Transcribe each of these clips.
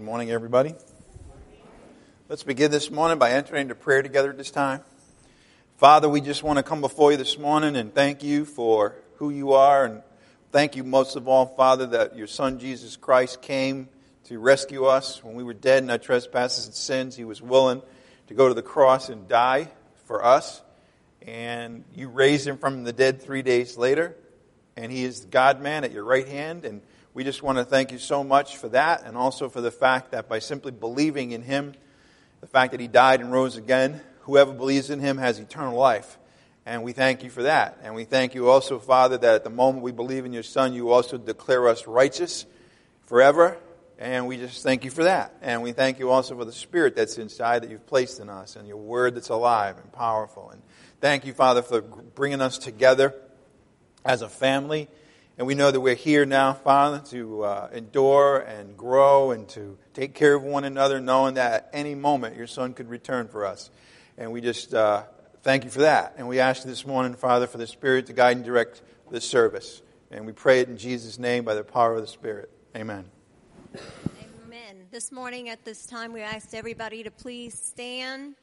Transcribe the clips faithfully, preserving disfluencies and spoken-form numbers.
Good morning, everybody. Let's begin this morning by entering into prayer together at this time. Father, we just want to come before you this morning and thank you for who you are, and thank you most of all, Father, that your Son Jesus Christ came to rescue us. When we were dead in our trespasses and sins, he was willing to go to the cross and die for us. And you raised him from the dead three days later, and he is the God-man at your right hand. And we just want to thank you so much for that, and also for the fact that by simply believing in him, the fact that he died and rose again, whoever believes in him has eternal life. And we thank you for that. And we thank you also, Father, that at the moment we believe in your Son, you also declare us righteous forever. And we just thank you for that. And we thank you also for the Spirit that's inside that you've placed in us, and your word that's alive and powerful. And thank you, Father, for bringing us together as a family. And we know that we're here now, Father, to uh, endure and grow and to take care of one another, knowing that at any moment your Son could return for us. And we just uh, thank you for that. And we ask you this morning, Father, for the Spirit to guide and direct this service. And we pray it in Jesus' name by the power of the Spirit. Amen. Amen. This morning at this time, we asked everybody to please stand.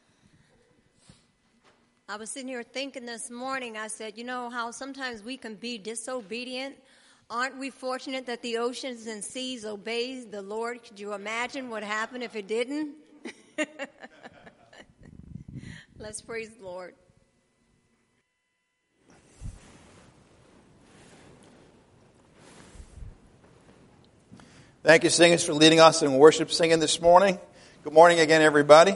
I was sitting here thinking this morning, I said, you know how sometimes we can be disobedient? Aren't we fortunate that the oceans and seas obey the Lord? Could you imagine what happened if it didn't? Let's praise the Lord. Thank you, singers, for leading us in worship singing this morning. Good morning again, everybody.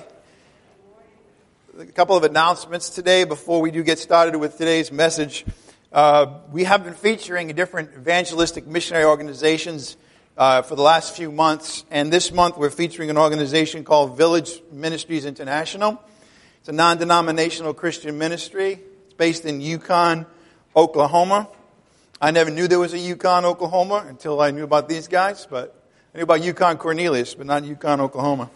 A couple of announcements today before we do get started with today's message. Uh, we have been featuring different evangelistic missionary organizations uh, for the last few months. And this month we're featuring an organization called Village Ministries International. It's a non-denominational Christian ministry. It's based in Yukon, Oklahoma. I never knew there was a Yukon, Oklahoma until I knew about these guys. But I knew about Yukon Cornelius, but not Yukon, Oklahoma.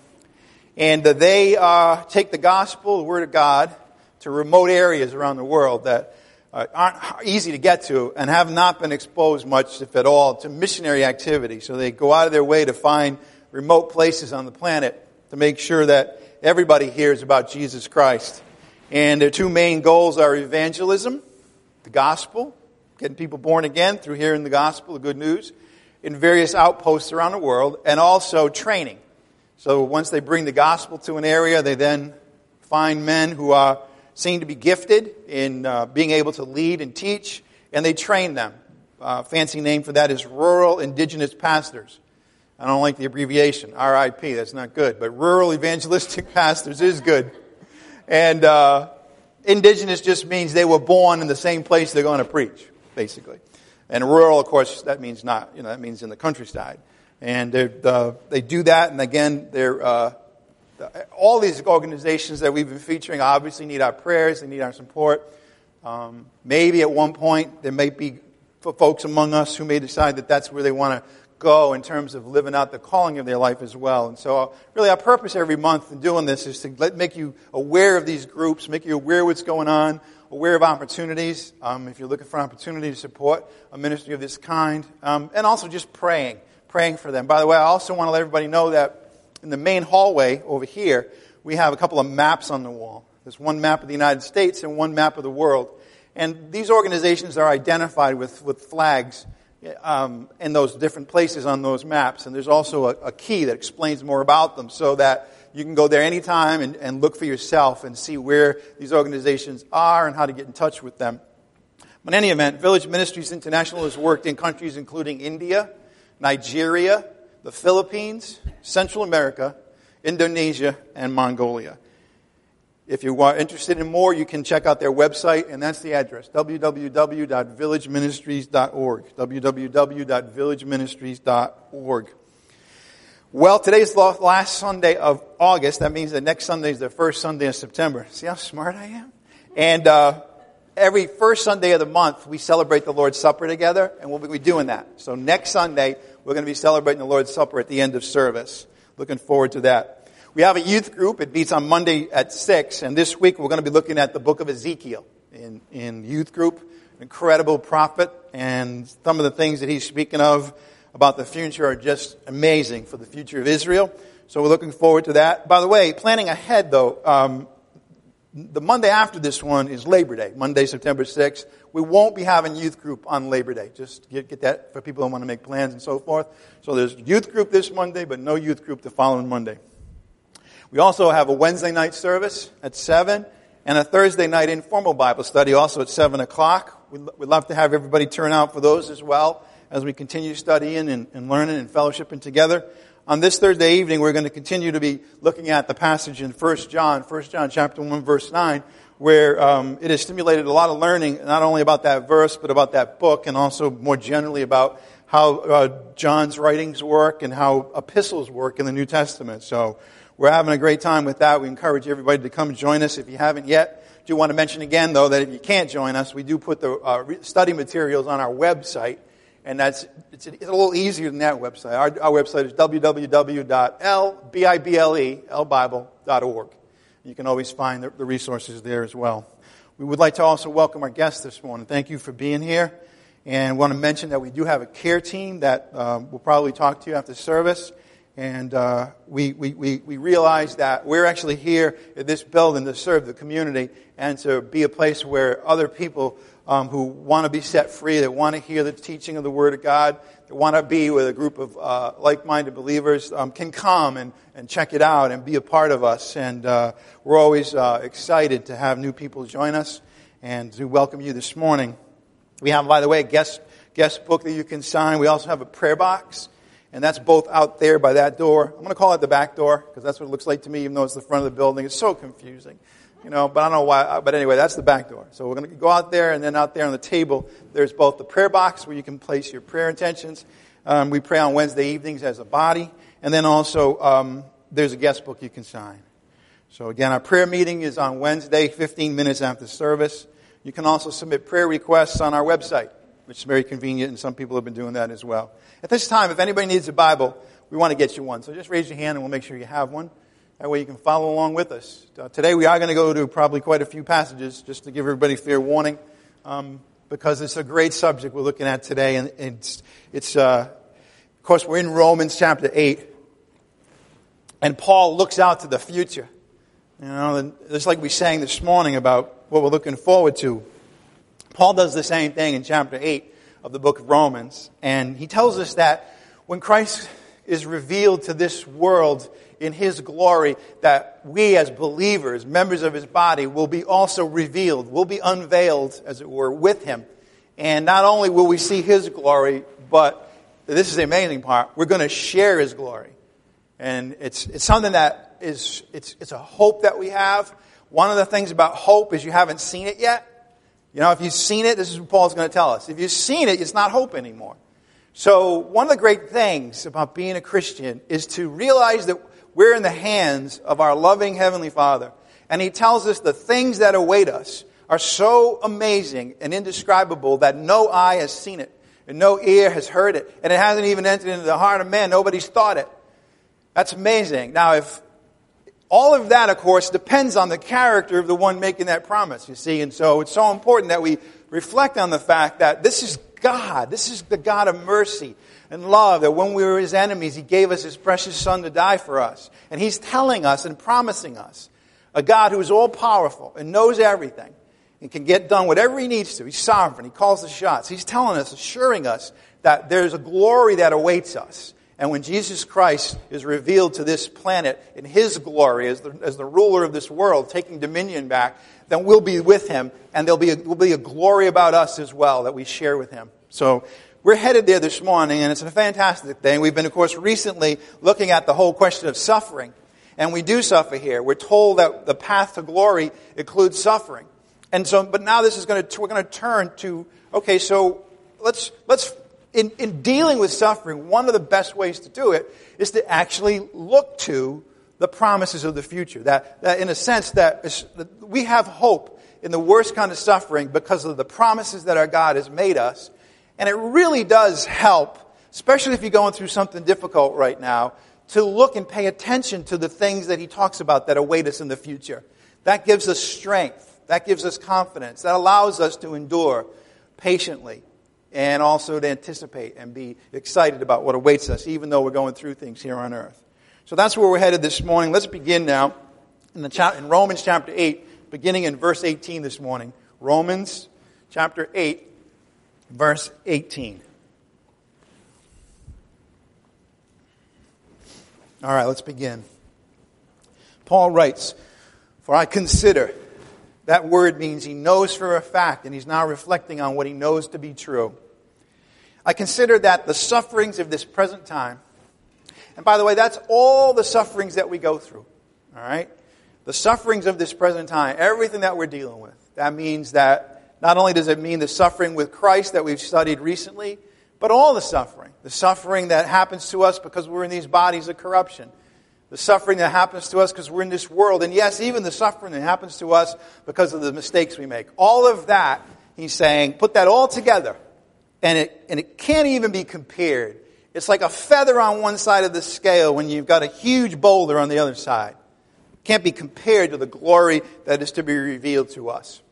And uh, they uh, take the gospel, the word of God, to remote areas around the world that uh, aren't easy to get to and have not been exposed much, if at all, to missionary activity. So they go out of their way to find remote places on the planet to make sure that everybody hears about Jesus Christ. And their two main goals are evangelism, the gospel, getting people born again through hearing the gospel, the good news, in various outposts around the world, and also training. So once they bring the gospel to an area, they then find men who are seen to be gifted in uh, being able to lead and teach, and they train them. Uh, fancy name for that is Rural Indigenous Pastors. I don't like the abbreviation, R I P, that's not good, but Rural Evangelistic Pastors is good. And uh, indigenous just means they were born in the same place they're going to preach, basically. And rural, of course, that means not, you know, that means in the countryside. And uh, they do that, and again, they're, uh, all these organizations that we've been featuring obviously need our prayers, they need our support. Um, maybe at one point there may be folks among us who may decide that that's where they want to go in terms of living out the calling of their life as well. And so uh, really our purpose every month in doing this is to let, make you aware of these groups, make you aware of what's going on, aware of opportunities, um, if you're looking for an opportunity to support a ministry of this kind, um, and also just praying. praying for them. By the way, I also want to let everybody know that in the main hallway over here, we have a couple of maps on the wall. There's one map of the United States and one map of the world. And these organizations are identified with, with flags um, in those different places on those maps. And there's also a, a key that explains more about them so that you can go there anytime and, and look for yourself and see where these organizations are and how to get in touch with them. But in any event, Village Ministries International has worked in countries including India, Nigeria, the Philippines, Central America, Indonesia, and Mongolia. If you are interested in more, you can check out their website, and that's the address, w w w dot village ministries dot org, w w w dot village ministries dot org. Well, today's the last Sunday of August. That means that next Sunday is the first Sunday of September. See how smart I am? And uh every first Sunday of the month, we celebrate the Lord's Supper together, and we'll be doing that. So next Sunday, we're going to be celebrating the Lord's Supper at the end of service. Looking forward to that. We have a youth group. It meets on Monday at six, and this week we're going to be looking at the book of Ezekiel in, in youth group. Incredible prophet, and some of the things that he's speaking of about the future are just amazing for the future of Israel. So we're looking forward to that. By the way, planning ahead though, um, the Monday after this one is Labor Day, Monday, September sixth. We won't be having youth group on Labor Day. Just get, get that for people who want to make plans and so forth. So there's youth group this Monday, but no youth group the following Monday. We also have a Wednesday night service at seven and a Thursday night informal Bible study also at seven o'clock. We'd, we'd love to have everybody turn out for those as well as we continue studying and, and learning and fellowshipping together. On this Thursday evening, we're going to continue to be looking at the passage in First John, First John chapter one, verse nine, where um, it has stimulated a lot of learning, not only about that verse, but about that book, and also more generally about how uh, John's writings work and how epistles work in the New Testament. So we're having a great time with that. We encourage everybody to come join us if you haven't yet. I do want to mention again, though, that if you can't join us, we do put the uh, study materials on our website. And that's it's, it's a little easier than that website. Our, our website is w w w dot l bible dot org. You can always find the, the resources there as well. We would like to also welcome our guests this morning. Thank you for being here. And want to mention that we do have a care team that um, will probably talk to you after service. And uh, we, we, we, we realize that we're actually here at this building to serve the community and to be a place where other people um, who want to be set free, that want to hear the teaching of the Word of God, that want to be with a group of uh, like-minded believers um, can come and, and check it out and be a part of us. And uh, we're always uh, excited to have new people join us and to welcome you this morning. We have, by the way, a guest, guest book that you can sign. We also have a prayer box. And that's both out there by that door. I'm going to call it the back door because that's what it looks like to me, even though it's the front of the building. It's so confusing, you know, but I don't know why. But anyway, that's the back door. So we're going to go out there, and then out there on the table, there's both the prayer box where you can place your prayer intentions. Um, we pray on Wednesday evenings as a body. And then also um, there's a guest book you can sign. So again, our prayer meeting is on Wednesday, fifteen minutes after service. You can also submit prayer requests on our website, which is very convenient, and some people have been doing that as well. At this time, if anybody needs a Bible, we want to get you one. So just raise your hand and we'll make sure you have one. That way you can follow along with us. Uh, today we are going to go to probably quite a few passages, just to give everybody fair warning, um, because it's a great subject we're looking at today. And it's, it's uh, of course, we're in Romans chapter eight. And Paul looks out to the future. You know, just like we sang this morning about what we're looking forward to. Paul does the same thing in chapter eight of the book of Romans. And he tells us that when Christ is revealed to this world in His glory, that we as believers, members of His body, will be also revealed, will be unveiled, as it were, with Him. And not only will we see His glory, but this is the amazing part, we're going to share His glory. And it's it's something that is, it's it's a hope that we have. One of the things about hope is you haven't seen it yet. You know, if you've seen it, this is what Paul's going to tell us. If you've seen it, it's not hope anymore. So one of the great things about being a Christian is to realize that we're in the hands of our loving Heavenly Father. And He tells us the things that await us are so amazing and indescribable that no eye has seen it and no ear has heard it. And it hasn't even entered into the heart of man. Nobody's thought it. That's amazing. Now, if all of that, of course, depends on the character of the one making that promise, you see. And so it's so important that we reflect on the fact that this is God. This is the God of mercy and love, that when we were His enemies, He gave us His precious Son to die for us. And He's telling us and promising us a God who is all-powerful and knows everything and can get done whatever He needs to. He's sovereign. He calls the shots. He's telling us, assuring us that there's a glory that awaits us. And when Jesus Christ is revealed to this planet in His glory as the, as the ruler of this world, taking dominion back, then we'll be with Him, and there'll be a, will be a glory about us as well that we share with Him. So we're headed there this morning, and it's a fantastic thing. We've been, of course, recently looking at the whole question of suffering. And we do suffer here. We're told that the path to glory includes suffering. And so, but now this is going to, we're going to turn to, okay, so let's, let's, In, in dealing with suffering, one of the best ways to do it is to actually look to the promises of the future. That, that in a sense, that, is, that we have hope in the worst kind of suffering because of the promises that our God has made us. And it really does help, especially if you're going through something difficult right now, to look and pay attention to the things that He talks about that await us in the future. That gives us strength. That gives us confidence. That allows us to endure patiently and also to anticipate and be excited about what awaits us, even though we're going through things here on earth. So that's where we're headed this morning. Let's begin now in, the cha- in Romans chapter eight, beginning in verse eighteen this morning. Romans chapter eight, verse eighteen. All right, let's begin. Paul writes, "For I consider," that word means he knows for a fact, and he's now reflecting on what he knows to be true. "I consider that the sufferings of this present time," and by the way, that's all the sufferings that we go through, all right? The sufferings of this present time, everything that we're dealing with. That means that not only does it mean the suffering with Christ that we've studied recently, but all the suffering. The suffering that happens to us because we're in these bodies of corruption. The suffering that happens to us because we're in this world. And yes, even the suffering that happens to us because of the mistakes we make. All of that, he's saying, put that all together. And it, and it can't even be compared. It's like a feather on one side of the scale when you've got a huge boulder on the other side. It can't be compared to the glory that is to be revealed to us.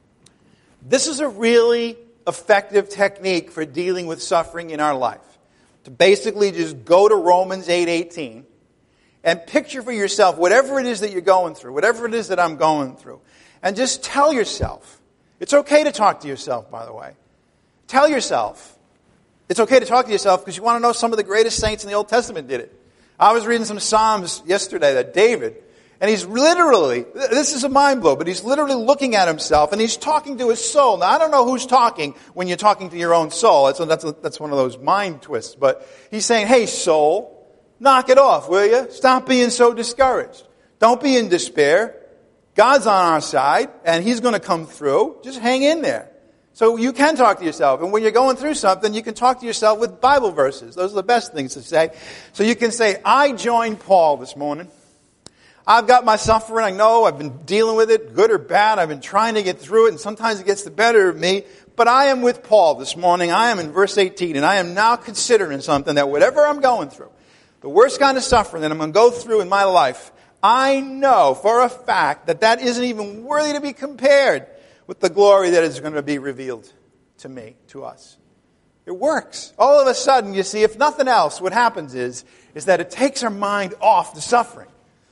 This is a really effective technique for dealing with suffering in our life. To basically just go to Romans eight eighteen and picture for yourself whatever it is that you're going through, whatever it is that I'm going through, and just tell yourself. It's okay to talk to yourself, by the way. Tell yourself. It's okay to talk to yourself because you want to know some of the greatest saints in the Old Testament did it. I was reading some Psalms yesterday that David, and he's literally, this is a mind blow, but he's literally looking at himself and he's talking to his soul. Now, I don't know who's talking when you're talking to your own soul. That's, that's, that's one of those mind twists. But he's saying, hey, soul, knock it off, will you? Stop being so discouraged. Don't be in despair. God's on our side and he's going to come through. Just hang in there. So you can talk to yourself. And when you're going through something, you can talk to yourself with Bible verses. Those are the best things to say. So you can say, I joined Paul this morning. I've got my suffering. I know I've been dealing with it, good or bad. I've been trying to get through it, and sometimes it gets the better of me. But I am with Paul this morning. I am in verse eighteen, and I am now considering something that whatever I'm going through, the worst kind of suffering that I'm going to go through in my life, I know for a fact that that isn't even worthy to be compared with the glory that is going to be revealed to me, to us. It works. All of a sudden, you see, if nothing else, what happens is, is that it takes our mind off the suffering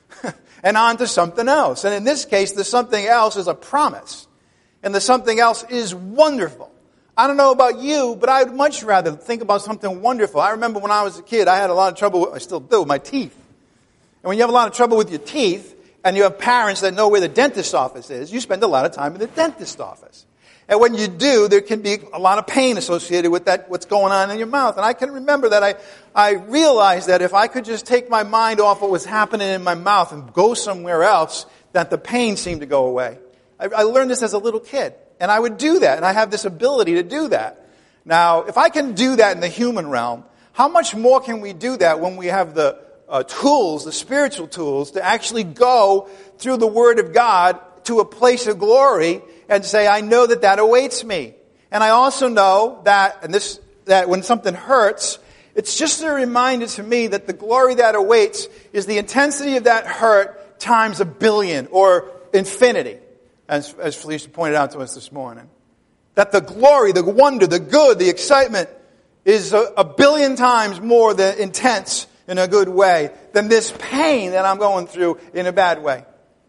and on to something else. And in this case, the something else is a promise. And the something else is wonderful. I don't know about you, but I'd much rather think about something wonderful. I remember when I was a kid, I had a lot of trouble, with, I still do, with my teeth. And when you have a lot of trouble with your teeth, and you have parents that know where the dentist's office is, you spend a lot of time in the dentist's office. And when you do, there can be a lot of pain associated with that, what's going on in your mouth. And I can remember that I, I realized that if I could just take my mind off what was happening in my mouth and go somewhere else, that the pain seemed to go away. I, I learned this as a little kid. And I would do that. And I have this ability to do that. Now, if I can do that in the human realm, how much more can we do that when we have the uh, tools, the spiritual tools, to actually go through the Word of God to a place of glory and say, I know that that awaits me. And I also know that, and this, that when something hurts, it's just a reminder to me that the glory that awaits is the intensity of that hurt times a billion or infinity, as, as Felicia pointed out to us this morning. That the glory, the wonder, the good, the excitement is a, a billion times more than intense in a good way than this pain that I'm going through in a bad way.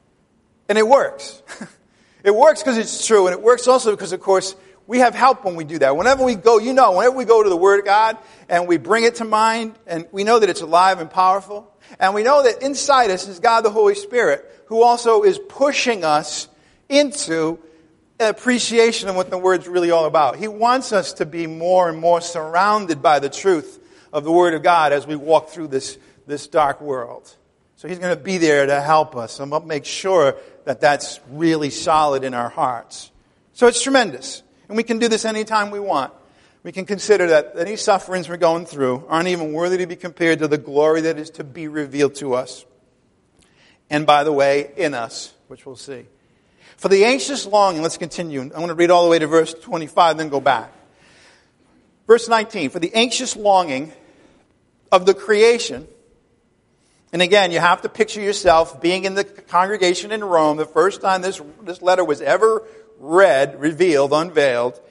And it works. It works because it's true, and it works also because, of course, we have help when we do that. Whenever we go, you know, whenever we go to the Word of God and we bring it to mind, and we know that it's alive and powerful, and we know that inside us is God the Holy Spirit, who also is pushing us into appreciation of what the Word's really all about. He wants us to be more and more surrounded by the truth of the Word of God as we walk through this, this dark world. So He's going to be there to help us and make sure that that's really solid in our hearts. So it's tremendous. And we can do this anytime we want. We can consider that any sufferings we're going through aren't even worthy to be compared to the glory that is to be revealed to us. And by the way, in us, which we'll see. For the anxious longing, let's continue. I'm going to read all the way to verse twenty-five, then go back. Verse nineteen, for the anxious longing of the creation. And again, you have to picture yourself being in the congregation in Rome the first time this, this letter was ever read, revealed, unveiled.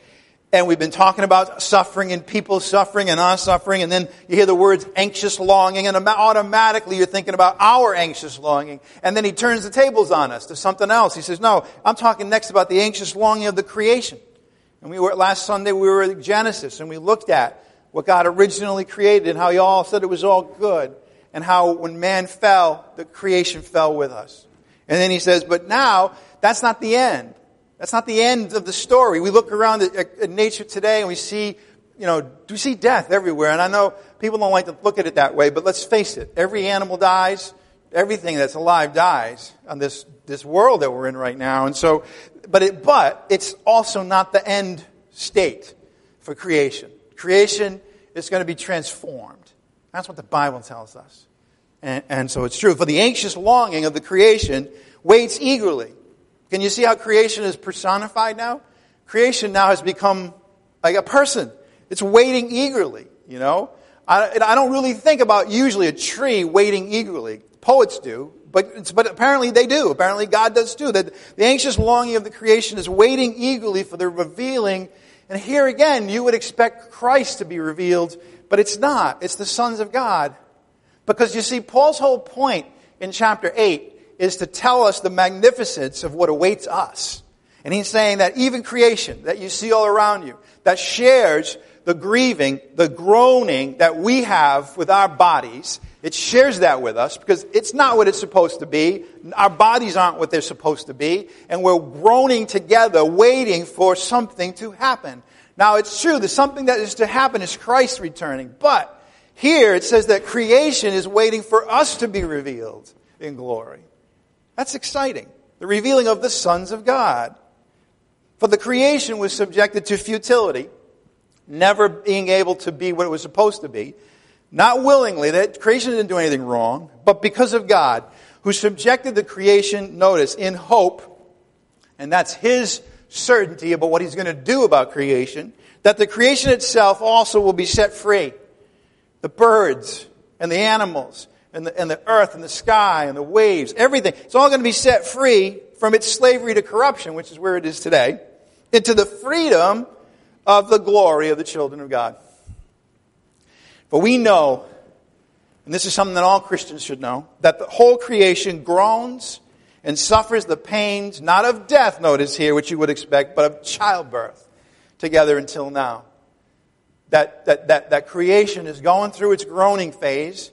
And we've been talking about suffering and people suffering and our suffering. And then you hear the words anxious longing, and automatically you're thinking about our anxious longing. And then he turns the tables on us to something else. He says, no, I'm talking next about the anxious longing of the creation. And we were, last Sunday we were at Genesis, and we looked at what God originally created and how he all said it was all good. And how when man fell, the creation fell with us. And then he says, but now, that's not the end. That's not the end of the story. We look around at, at nature today and we see, you know, we see death everywhere. And I know people don't like to look at it that way, but let's face it. Every animal dies. Everything that's alive dies on this, this world that we're in right now. And so, but it, but it's also not the end state for creation. Creation is going to be transformed. That's what the Bible tells us. And, and so it's true. For the anxious longing of the creation waits eagerly. Can you see how creation is personified now? Creation now has become like a person. It's waiting eagerly, you know. I, I don't really think about usually a tree waiting eagerly. Poets do, but it's, but apparently they do. Apparently God does too. That the anxious longing of the creation is waiting eagerly for the revealing. And here again, you would expect Christ to be revealed, but it's not. It's the sons of God. Because you see, Paul's whole point in chapter eight is to tell us the magnificence of what awaits us. And he's saying that even creation that you see all around you, that shares the grieving, the groaning that we have with our bodies, it shares that with us because it's not what it's supposed to be. Our bodies aren't what they're supposed to be. And we're groaning together, waiting for something to happen. Now, it's true that something that is to happen is Christ returning. But here it says that creation is waiting for us to be revealed in glory. That's exciting. The revealing of the sons of God. For the creation was subjected to futility, never being able to be what it was supposed to be. Not willingly, that creation didn't do anything wrong, but because of God, who subjected the creation, notice, in hope, and that's his certainty about what he's going to do about creation, that the creation itself also will be set free. The birds and the animals, And the, and the earth and the sky and the waves, everything. It's all going to be set free from its slavery to corruption, which is where it is today, into the freedom of the glory of the children of God. For we know, and this is something that all Christians should know, that the whole creation groans and suffers the pains, not of death, notice here, which you would expect, but of childbirth, together until now. That, that, that, that creation is going through its groaning phase.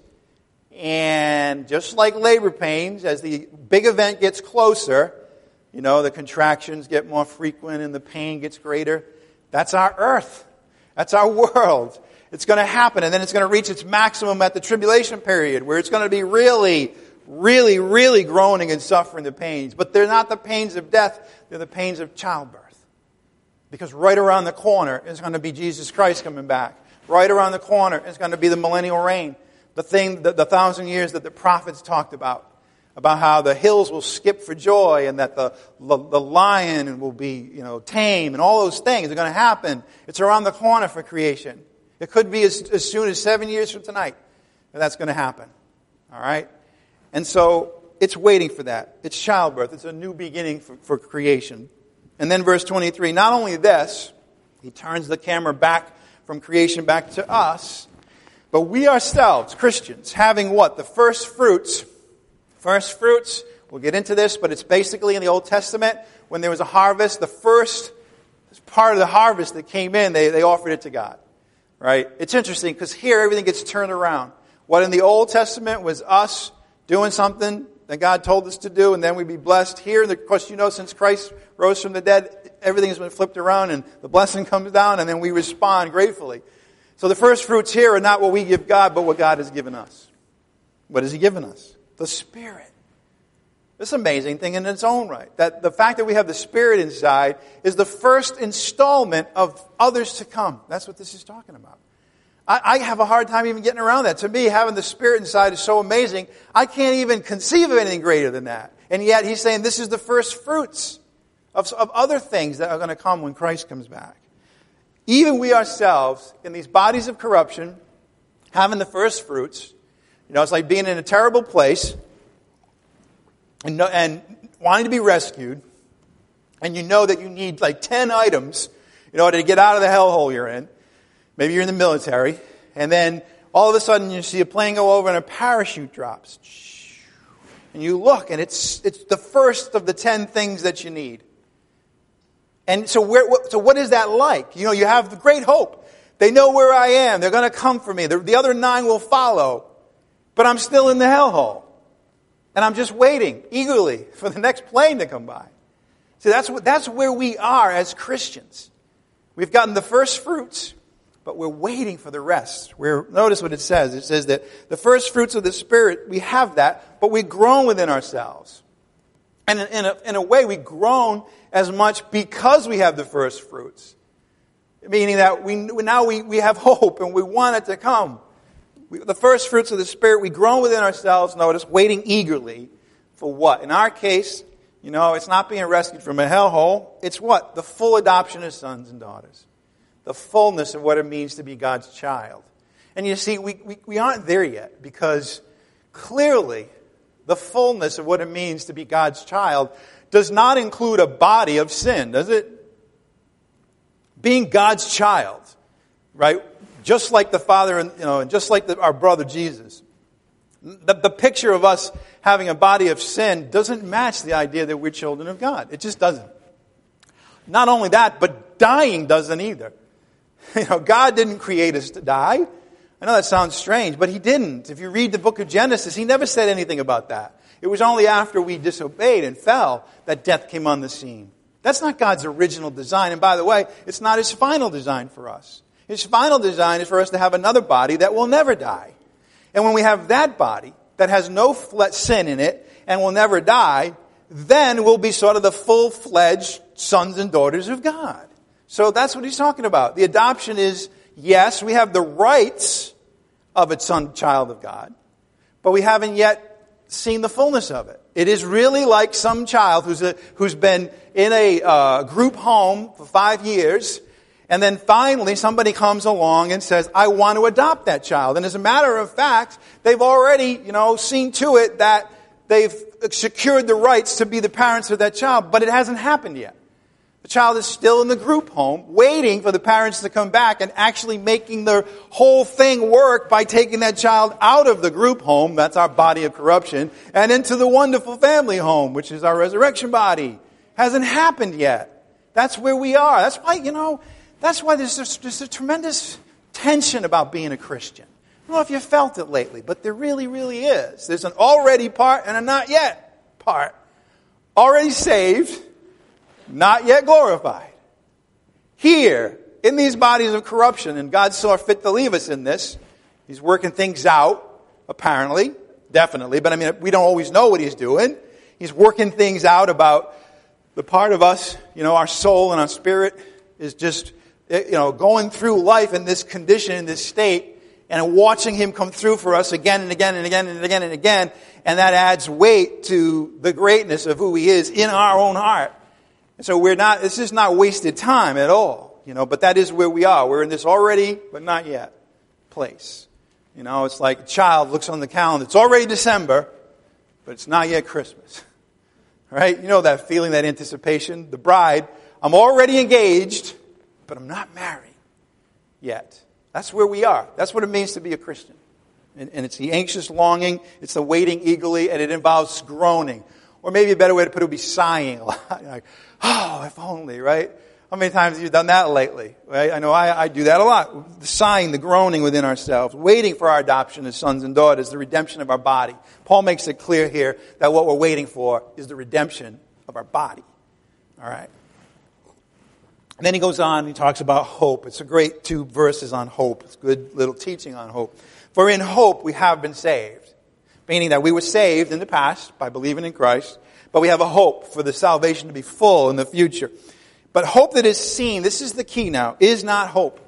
And just like labor pains, as the big event gets closer, you know, the contractions get more frequent and the pain gets greater. That's our earth. That's our world. It's going to happen, and then it's going to reach its maximum at the tribulation period, where it's going to be really, really, really groaning and suffering the pains. But they're not the pains of death, they're the pains of childbirth. Because right around the corner is going to be Jesus Christ coming back. Right around the corner is going to be the millennial reign. The thing, the, the thousand years that the prophets talked about, about how the hills will skip for joy and that the, the, the lion will be, you know, tame and all those things are going to happen. It's around the corner for creation. It could be as, as soon as seven years from tonight that that's going to happen. All right? And so it's waiting for that. It's childbirth. It's a new beginning for, for creation. And then verse twenty-three, not only this, he turns the camera back from creation back to us, but we ourselves, Christians, having what? The first fruits. First fruits, we'll get into this, but it's basically in the Old Testament, when there was a harvest, the first part of the harvest that came in, they, they offered it to God. Right? It's interesting, because here everything gets turned around. What in the Old Testament was us doing something that God told us to do, and then we'd be blessed. Here, of course, you know, since Christ rose from the dead, everything has been flipped around, and the blessing comes down, and then we respond gratefully. So the first fruits here are not what we give God, but what God has given us. What has he given us? The Spirit. This is an amazing thing in its own right. That the fact that we have the Spirit inside is the first installment of others to come. That's what this is talking about. I, I have a hard time even getting around that. To me, having the Spirit inside is so amazing. I can't even conceive of anything greater than that. And yet he's saying this is the first fruits of, of other things that are going to come when Christ comes back. Even we ourselves, in these bodies of corruption, having the first fruits, you know, it's like being in a terrible place and, and wanting to be rescued, and you know that you need like ten items in order to get out of the hellhole you're in. Maybe you're in the military, and then all of a sudden you see a plane go over and a parachute drops. And you look, and it's it's the first of the ten things that you need. And so, where, so what is that like? You know, you have the great hope. They know where I am. They're going to come for me. The, the other nine will follow. But I'm still in the hellhole. And I'm just waiting eagerly for the next plane to come by. See, that's what, that's where we are as Christians. We've gotten the first fruits, but we're waiting for the rest. We're, notice what it says. It says that the first fruits of the Spirit, we have that, but we've grown within ourselves. And in, in, a, in a way, we've grown as much because we have the first fruits. Meaning that we now we, we have hope and we want it to come. We, the first fruits of the Spirit, we grow within ourselves, notice, waiting eagerly for what? In our case, you know, it's not being rescued from a hellhole. It's what? The full adoption as sons and daughters. The fullness of what it means to be God's child. And you see, we, we, we aren't there yet because clearly the fullness of what it means to be God's child does not include a body of sin, does it? Being God's child, right? Just like the Father, and you know, and just like the, our brother Jesus. The, the picture of us having a body of sin doesn't match the idea that we're children of God. It just doesn't. Not only that, but dying doesn't either. You know, God didn't create us to die. I know that sounds strange, but He didn't. If you read the book of Genesis, He never said anything about that. It was only after we disobeyed and fell that death came on the scene. That's not God's original design. And by the way, it's not His final design for us. His final design is for us to have another body that will never die. And when we have that body that has no sin in it and will never die, then we'll be sort of the full-fledged sons and daughters of God. So that's what He's talking about. The adoption is, yes, we have the rights of a son, child of God, but we haven't yet seen the fullness of it. It is really like some child who's a, who's been in a uh, group home for five years, and then finally somebody comes along and says, I want to adopt that child. And as a matter of fact, they've already, you know, seen to it that they've secured the rights to be the parents of that child, but it hasn't happened yet. The child is still in the group home, waiting for the parents to come back and actually making the whole thing work by taking that child out of the group home, that's our body of corruption, and into the wonderful family home, which is our resurrection body. Hasn't happened yet. That's where we are. That's why, you know, that's why there's, there's, there's a tremendous tension about being a Christian. I don't know if you felt it lately, but there really, really is. There's an already part and a not yet part. Already saved, not yet glorified. Here, in these bodies of corruption, and God saw fit to leave us in this. He's working things out, apparently, definitely, but I mean, we don't always know what He's doing. He's working things out about the part of us, you know, our soul and our spirit is just, you know, going through life in this condition, in this state, and watching Him come through for us again and again and again and again and again, and that adds weight to the greatness of who He is in our own heart. And so we're not, this is not wasted time at all, you know, but that is where we are. We're in this already, but not yet place. You know, it's like a child looks on the calendar. It's already December, but it's not yet Christmas. Right? You know that feeling, that anticipation. The bride, I'm already engaged, but I'm not married yet. That's where we are. That's what it means to be a Christian. And, and it's the anxious longing, it's the waiting eagerly, and it involves groaning. Or maybe a better way to put it would be sighing a lot. Like, oh, if only, right? How many times have you done that lately? Right? I know I, I do that a lot. The sighing, the groaning within ourselves, waiting for our adoption as sons and daughters, the redemption of our body. Paul makes it clear here that what we're waiting for is the redemption of our body. All right? And then he goes on, he talks about hope. It's a great two verses on hope. It's good little teaching on hope. For in hope we have been saved. Meaning that we were saved in the past by believing in Christ, but we have a hope for the salvation to be full in the future. But hope that is seen, this is the key now, is not hope.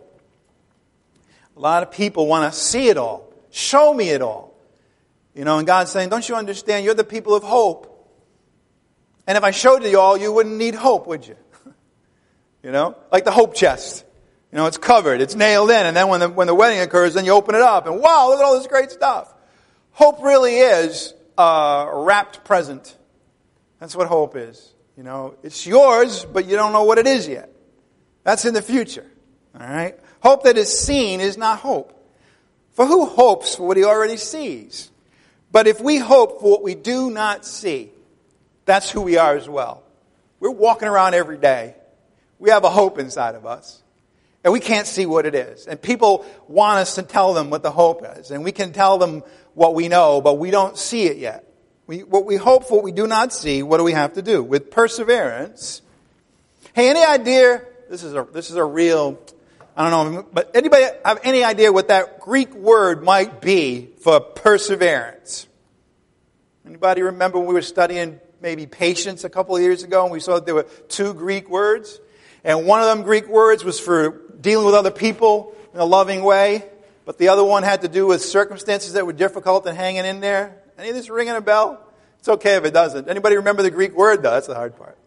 A lot of people want to see it all. Show me it all. You know, and God's saying, don't you understand? You're the people of hope. And if I showed you all, you wouldn't need hope, would you? You know, like the hope chest. You know, it's covered, it's nailed in, and then when the, when the wedding occurs, then you open it up, and wow, look at all this great stuff. Hope really is a wrapped present. That's what hope is. You know, it's yours, but you don't know what it is yet. That's in the future. All right? Hope that is seen is not hope. For who hopes for what he already sees? But if we hope for what we do not see, that's who we are as well. We're walking around every day. We have a hope inside of us. And we can't see what it is. And people want us to tell them what the hope is. And we can tell them what we know, but we don't see it yet. We, what we hope for, what we do not see, what do we have to do? With perseverance. Hey, any idea, this is a, this is a real, I don't know, but anybody have any idea what that Greek word might be for perseverance? Anybody remember when we were studying maybe patience a couple of years ago and we saw that there were two Greek words? And one of them Greek words was for dealing with other people in a loving way, but the other one had to do with circumstances that were difficult and hanging in there. Any of this ringing a bell? It's okay if it doesn't. Anybody remember the Greek word, though? That's the hard part.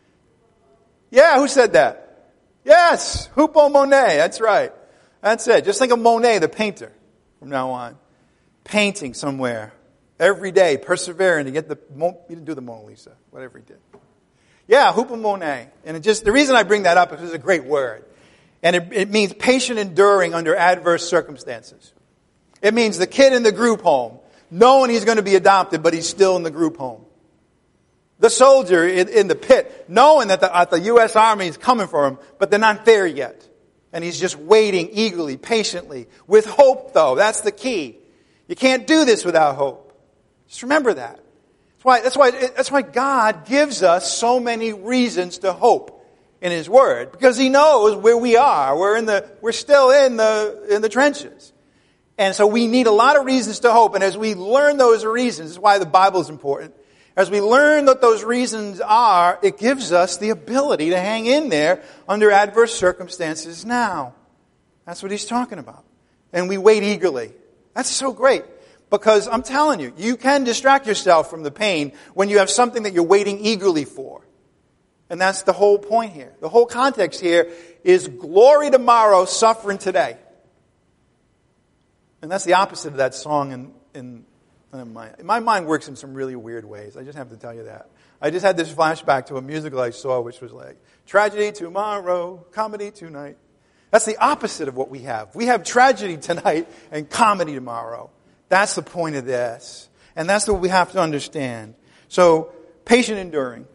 Yeah, who said that? Yes, hupomone. That's right. That's it. Just think of Monet, the painter, from now on. Painting somewhere. Every day, persevering to get the... He didn't do the Mona Lisa. Whatever he did. Yeah, hupomone. And it just, the reason I bring that up is it's a great word. And it, it means patient enduring under adverse circumstances. It means the kid in the group home, knowing he's going to be adopted, but he's still in the group home. The soldier in, in the pit, knowing that the, that the U S Army is coming for him, but they're not there yet. And he's just waiting eagerly, patiently, with hope, though. That's the key. You can't do this without hope. Just remember that. That's why, that's why, that's why God gives us so many reasons to hope in His Word, because He knows where we are. We're in the, we're still in the, in the trenches. And so we need a lot of reasons to hope. And as we learn those reasons, this is why the Bible is important. As we learn what those reasons are, it gives us the ability to hang in there under adverse circumstances now. That's what He's talking about. And we wait eagerly. That's so great. Because I'm telling you, you can distract yourself from the pain when you have something that you're waiting eagerly for. And that's the whole point here. The whole context here is glory tomorrow, suffering today. And that's the opposite of that song in, in, in my, my mind works in some really weird ways. I just have to tell you that. I just had this flashback to a musical I saw which was like, tragedy tomorrow, comedy tonight. That's the opposite of what we have. We have tragedy tonight and comedy tomorrow. That's the point of this. And that's what we have to understand. So, patient enduring.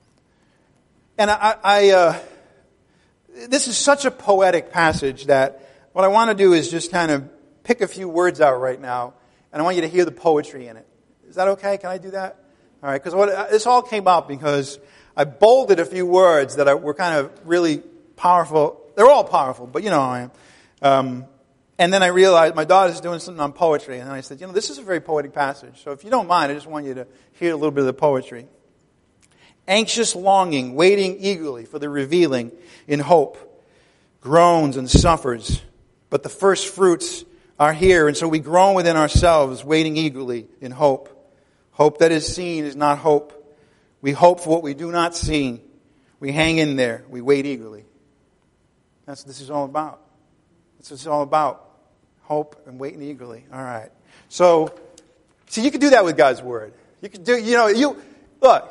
And I, I uh, this is such a poetic passage that what I want to do is just kind of pick a few words out right now, and I want you to hear the poetry in it. Is that okay? Can I do that? All right, because what this all came up because I bolded a few words that are, were kind of really powerful. They're all powerful, but you know how I am. Um, and then I realized my daughter's doing something on poetry, and I said, you know, this is a very poetic passage. So if you don't mind, I just want you to hear a little bit of the poetry. Anxious longing, waiting eagerly for the revealing in hope, groans and suffers, but the first fruits are here, and so we groan within ourselves, waiting eagerly in hope. Hope that is seen is not hope. We hope for what we do not see. We hang in there. We wait eagerly. That's what this is all about. That's what it's all about. Hope and waiting eagerly. All right. So, see, you can do that with God's Word. You can do, you know, you, look,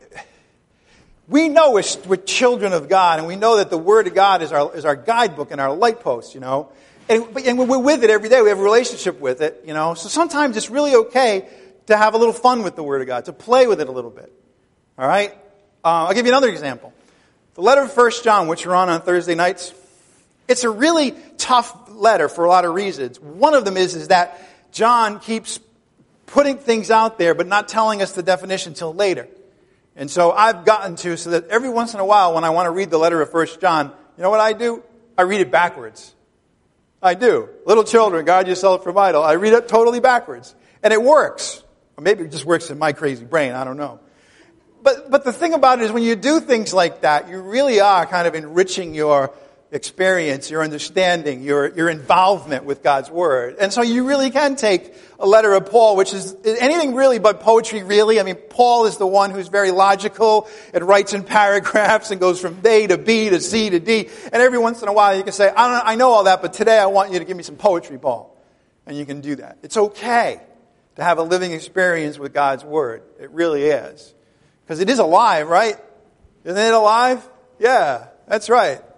we know we're, we're children of God, and we know that the Word of God is our, is our guidebook and our light post, you know. And, and we're with it every day. We have a relationship with it, you know. So sometimes it's really okay to have a little fun with the Word of God, to play with it a little bit. All right? Uh, I'll give you another example. The letter of First John, which we're on on Thursday nights, it's a really tough letter for a lot of reasons. One of them is, is that John keeps putting things out there, but not telling us the definition until later. And so I've gotten to, so that every once in a while when I want to read the letter of First John, you know what I do? I read it backwards. I do. Little children, guard yourself from idle. I read it totally backwards. And it works. Or maybe it just works in my crazy brain. I don't know. But but the thing about it is when you do things like that, you really are kind of enriching your experience, your understanding, your, your involvement with God's Word. And so you really can take a letter of Paul, which is anything really but poetry, really. I mean, Paul is the one who's very logical and writes in paragraphs and goes from A to B to C to D. And every once in a while you can say, I don't, I know all that, but today I want you to give me some poetry, Paul. And you can do that. It's okay to have a living experience with God's Word. It really is. Because it is alive, right? Isn't it alive? Yeah, that's right.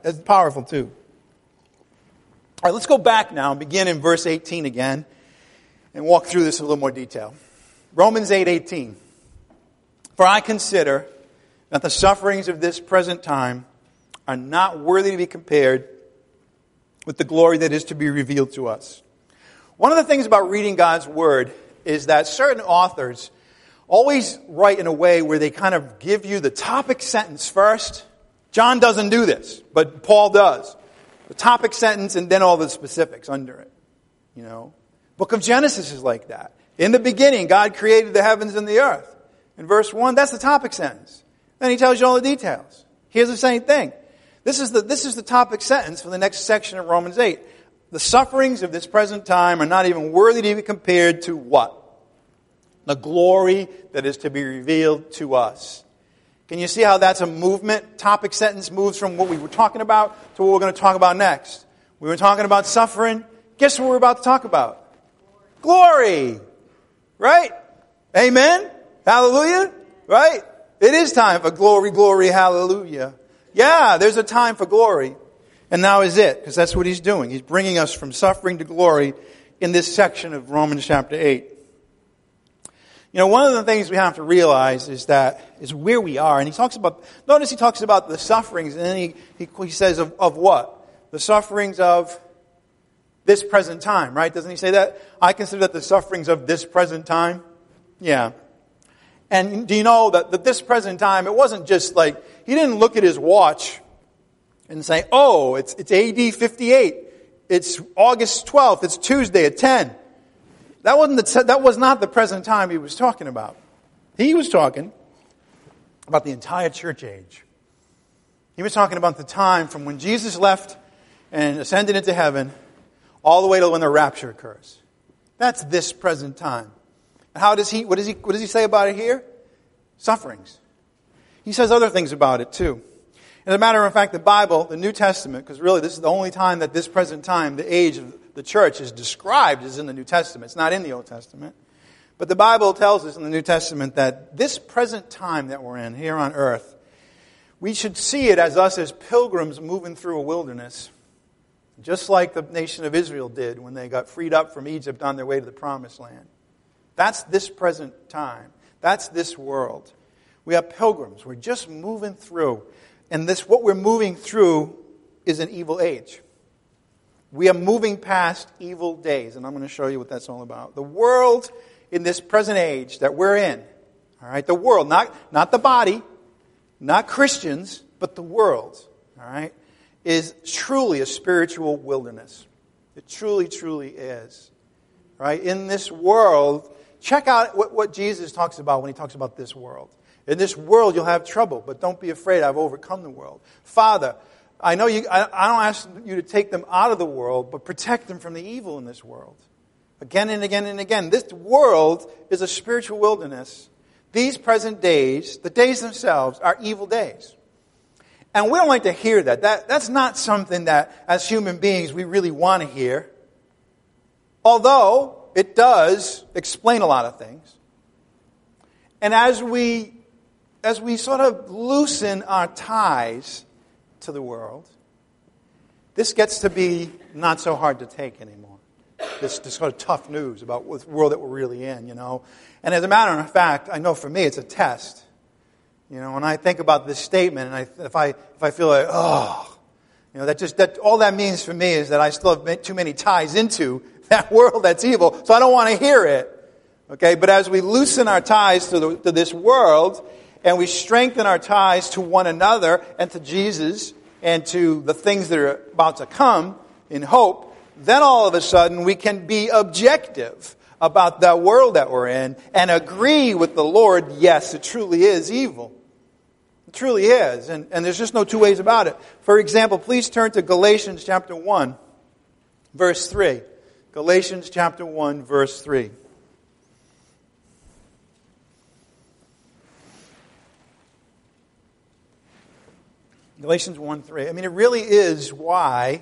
That's powerful too. All right, let's go back now and begin in verse eighteen again and walk through this in a little more detail. Romans eight eighteen. For I consider that the sufferings of this present time are not worthy to be compared with the glory that is to be revealed to us. One of the things about reading God's Word is that certain authors always write in a way where they kind of give you the topic sentence first. John doesn't do this, but Paul does. The topic sentence and then all the specifics under it. You know, Book of Genesis is like that. In the beginning, God created the heavens and the earth. In verse one, that's the topic sentence. Then he tells you all the details. Here's the same thing. This is the, this is the topic sentence for the next section of Romans eight. The sufferings of this present time are not even worthy to be compared to what? The glory that is to be revealed to us. Can you see how that's a movement? Topic sentence moves from what we were talking about to what we're going to talk about next. We were talking about suffering. Guess what we're about to talk about? Glory. Right? Amen? Hallelujah? Right? It is time for glory, glory, hallelujah. Yeah, there's a time for glory. And now is it, because that's what he's doing. He's bringing us from suffering to glory in this section of Romans chapter eight. You know, one of the things we have to realize is that, is where we are. And he talks about, notice he talks about the sufferings, and then he, he, he says of, of what? The sufferings of this present time, right? Doesn't he say that? I consider that the sufferings of this present time. Yeah. And do you know that, that this present time, it wasn't just like, he didn't look at his watch and say, oh, it's, it's A D fifty-eight. It's August twelfth. It's Tuesday at ten. That wasn't the, that was not the present time he was talking about. He was talking about the entire church age. He was talking about the time from when Jesus left and ascended into heaven all the way to when the rapture occurs. That's this present time. And how does he, what does he, what does he say about it here? Sufferings. He says other things about it too. As a matter of fact, the Bible, the New Testament, because really this is the only time that this present time, the age of the church is described is in the New Testament. It's not in the Old Testament. But the Bible tells us in the New Testament that this present time that we're in here on earth, we should see it as us as pilgrims moving through a wilderness. Just like the nation of Israel did when they got freed up from Egypt on their way to the Promised Land. That's this present time. That's this world. We are pilgrims. We're just moving through. And this, what we're moving through is an evil age. We are moving past evil days. And I'm going to show you what that's all about. The world in this present age that we're in. All right, the world. Not, not the body. Not Christians. But the world. All right. Is truly a spiritual wilderness. It truly, truly is. Right? In this world, check out what, what Jesus talks about when he talks about this world. In this world, you'll have trouble, but don't be afraid. I've overcome the world. Father, I know you, I, I don't ask you to take them out of the world, but protect them from the evil in this world. Again and again and again. This world is a spiritual wilderness. These present days, the days themselves, are evil days. And we don't like to hear that. that. That's not something that, as human beings, we really want to hear. Although, it does explain a lot of things. And as we, as we sort of loosen our ties to the world, this gets to be not so hard to take anymore. This, this sort of tough news about the world that we're really in, you know. And as a matter of fact, I know for me it's a test. You know, when I think about this statement, and I, if I if I feel like, oh, you know, that just that all that means for me is that I still have too many ties into that world that's evil, so I don't want to hear it. Okay, but as we loosen our ties to, the, to this world, and we strengthen our ties to one another and to Jesus and to the things that are about to come in hope, then all of a sudden we can be objective about the world that we're in and agree with the Lord, yes, it truly is evil. It truly is. And, and there's just no two ways about it. For example, please turn to Galatians chapter one, verse three. Galatians chapter one, verse three. Galatians one, three. I mean, it really is why,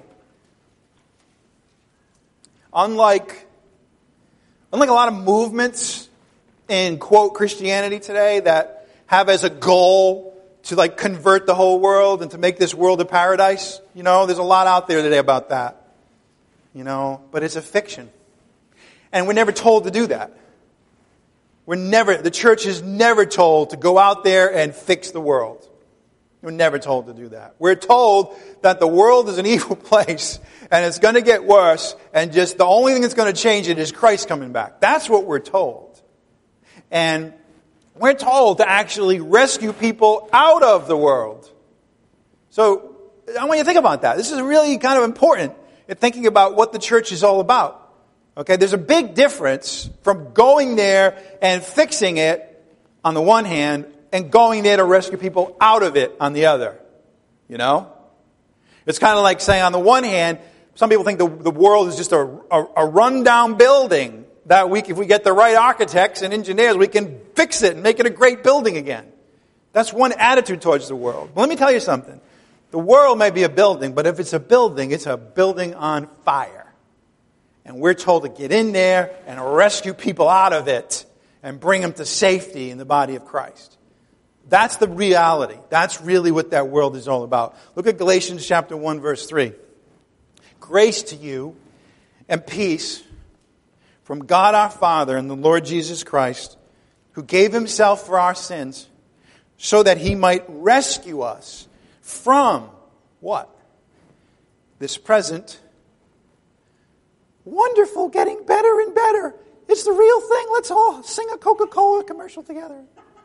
unlike, unlike a lot of movements in, quote, Christianity today that have as a goal to like convert the whole world and to make this world a paradise. You know, there's a lot out there today about that. You know, but it's a fiction. And we're never told to do that. We're never, the church is never told to go out there and fix the world. We're never told to do that. We're told that the world is an evil place and it's going to get worse, and just the only thing that's going to change it is Christ coming back. That's what we're told. And we're told to actually rescue people out of the world. So I want you to think about that. This is really kind of important in thinking about what the church is all about. Okay, there's a big difference from going there and fixing it on the one hand and going there to rescue people out of it on the other. You know? It's kind of like saying on the one hand, some people think the, the world is just a, a, a rundown building that we, if we get the right architects and engineers, we can fix it and make it a great building again. That's one attitude towards the world. But let me tell you something. The world may be a building, but if it's a building, it's a building on fire. And we're told to get in there and rescue people out of it and bring them to safety in the body of Christ. That's the reality. That's really what that world is all about. Look at Galatians chapter one, verse three. Grace to you and peace from God our Father and the Lord Jesus Christ, who gave himself for our sins so that he might rescue us from what? This present wonderful, getting better and better. It's the real thing. Let's all sing a Coca-Cola commercial together.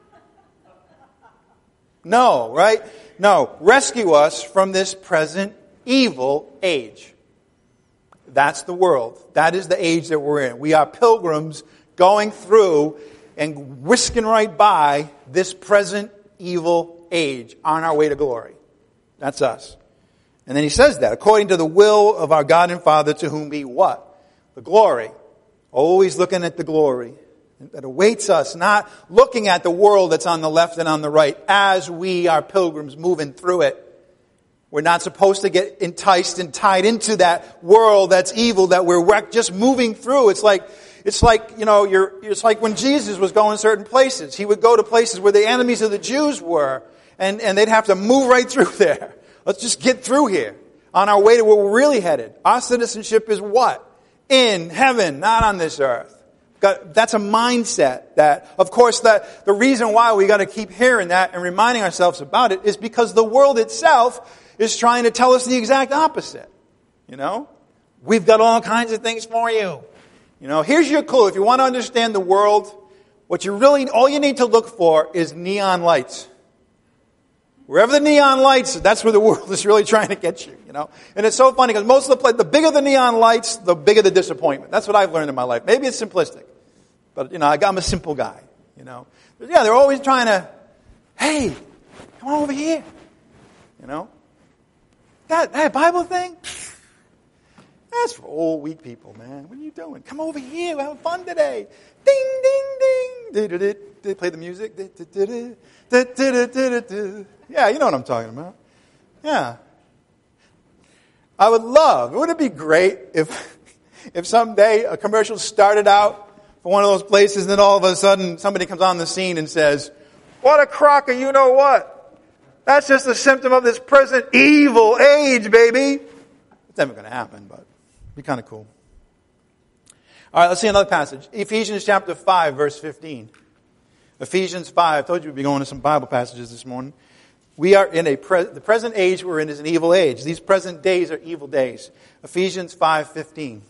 No, right? No. Rescue us from this present evil age. That's the world. That is the age that we're in. We are pilgrims going through and whisking right by this present evil age on our way to glory. That's us. And then he says that, according to the will of our God and Father, to whom be what? The glory. Always looking at the glory that awaits us, not looking at the world that's on the left and on the right as we are pilgrims moving through it. We're not supposed to get enticed and tied into that world that's evil that we're just moving through. It's like, it's like, you know, you're, it's like when Jesus was going certain places. He would go to places where the enemies of the Jews were, and, and they'd have to move right through there. Let's just get through here on our way to where we're really headed. Our citizenship is what? In heaven, not on this earth. Got, that's a mindset that, of course, that the reason why we got to keep hearing that and reminding ourselves about it is because the world itself is trying to tell us the exact opposite. You know? We've got all kinds of things for you. You know, here's your clue. If you want to understand the world, what you really, all you need to look for is neon lights. Wherever the neon lights, that's where the world is really trying to get you, you know. And it's so funny because most of the play, the bigger the neon lights, the bigger the disappointment. That's what I've learned in my life. Maybe it's simplistic, but you know, I'm a simple guy, you know. But yeah, they're always trying to, hey, come on over here, you know. That that Bible thing, that's for old weak people, man. What are you doing? Come over here, we're having fun today. Ding, ding, ding. They play the music. Yeah, you know what I'm talking about. Yeah. I would love, wouldn't it be great if if someday a commercial started out for one of those places and then all of a sudden somebody comes on the scene and says, what a crock of you know what? That's just a symptom of this present evil age, baby. It's never going to happen, but it'd be kind of cool. All right, let's see another passage. Ephesians chapter five, verse fifteen. Ephesians five. I told you we'd be going to some Bible passages this morning. We are in a, pre- the present age we're in is an evil age. These present days are evil days. Ephesians five fifteen.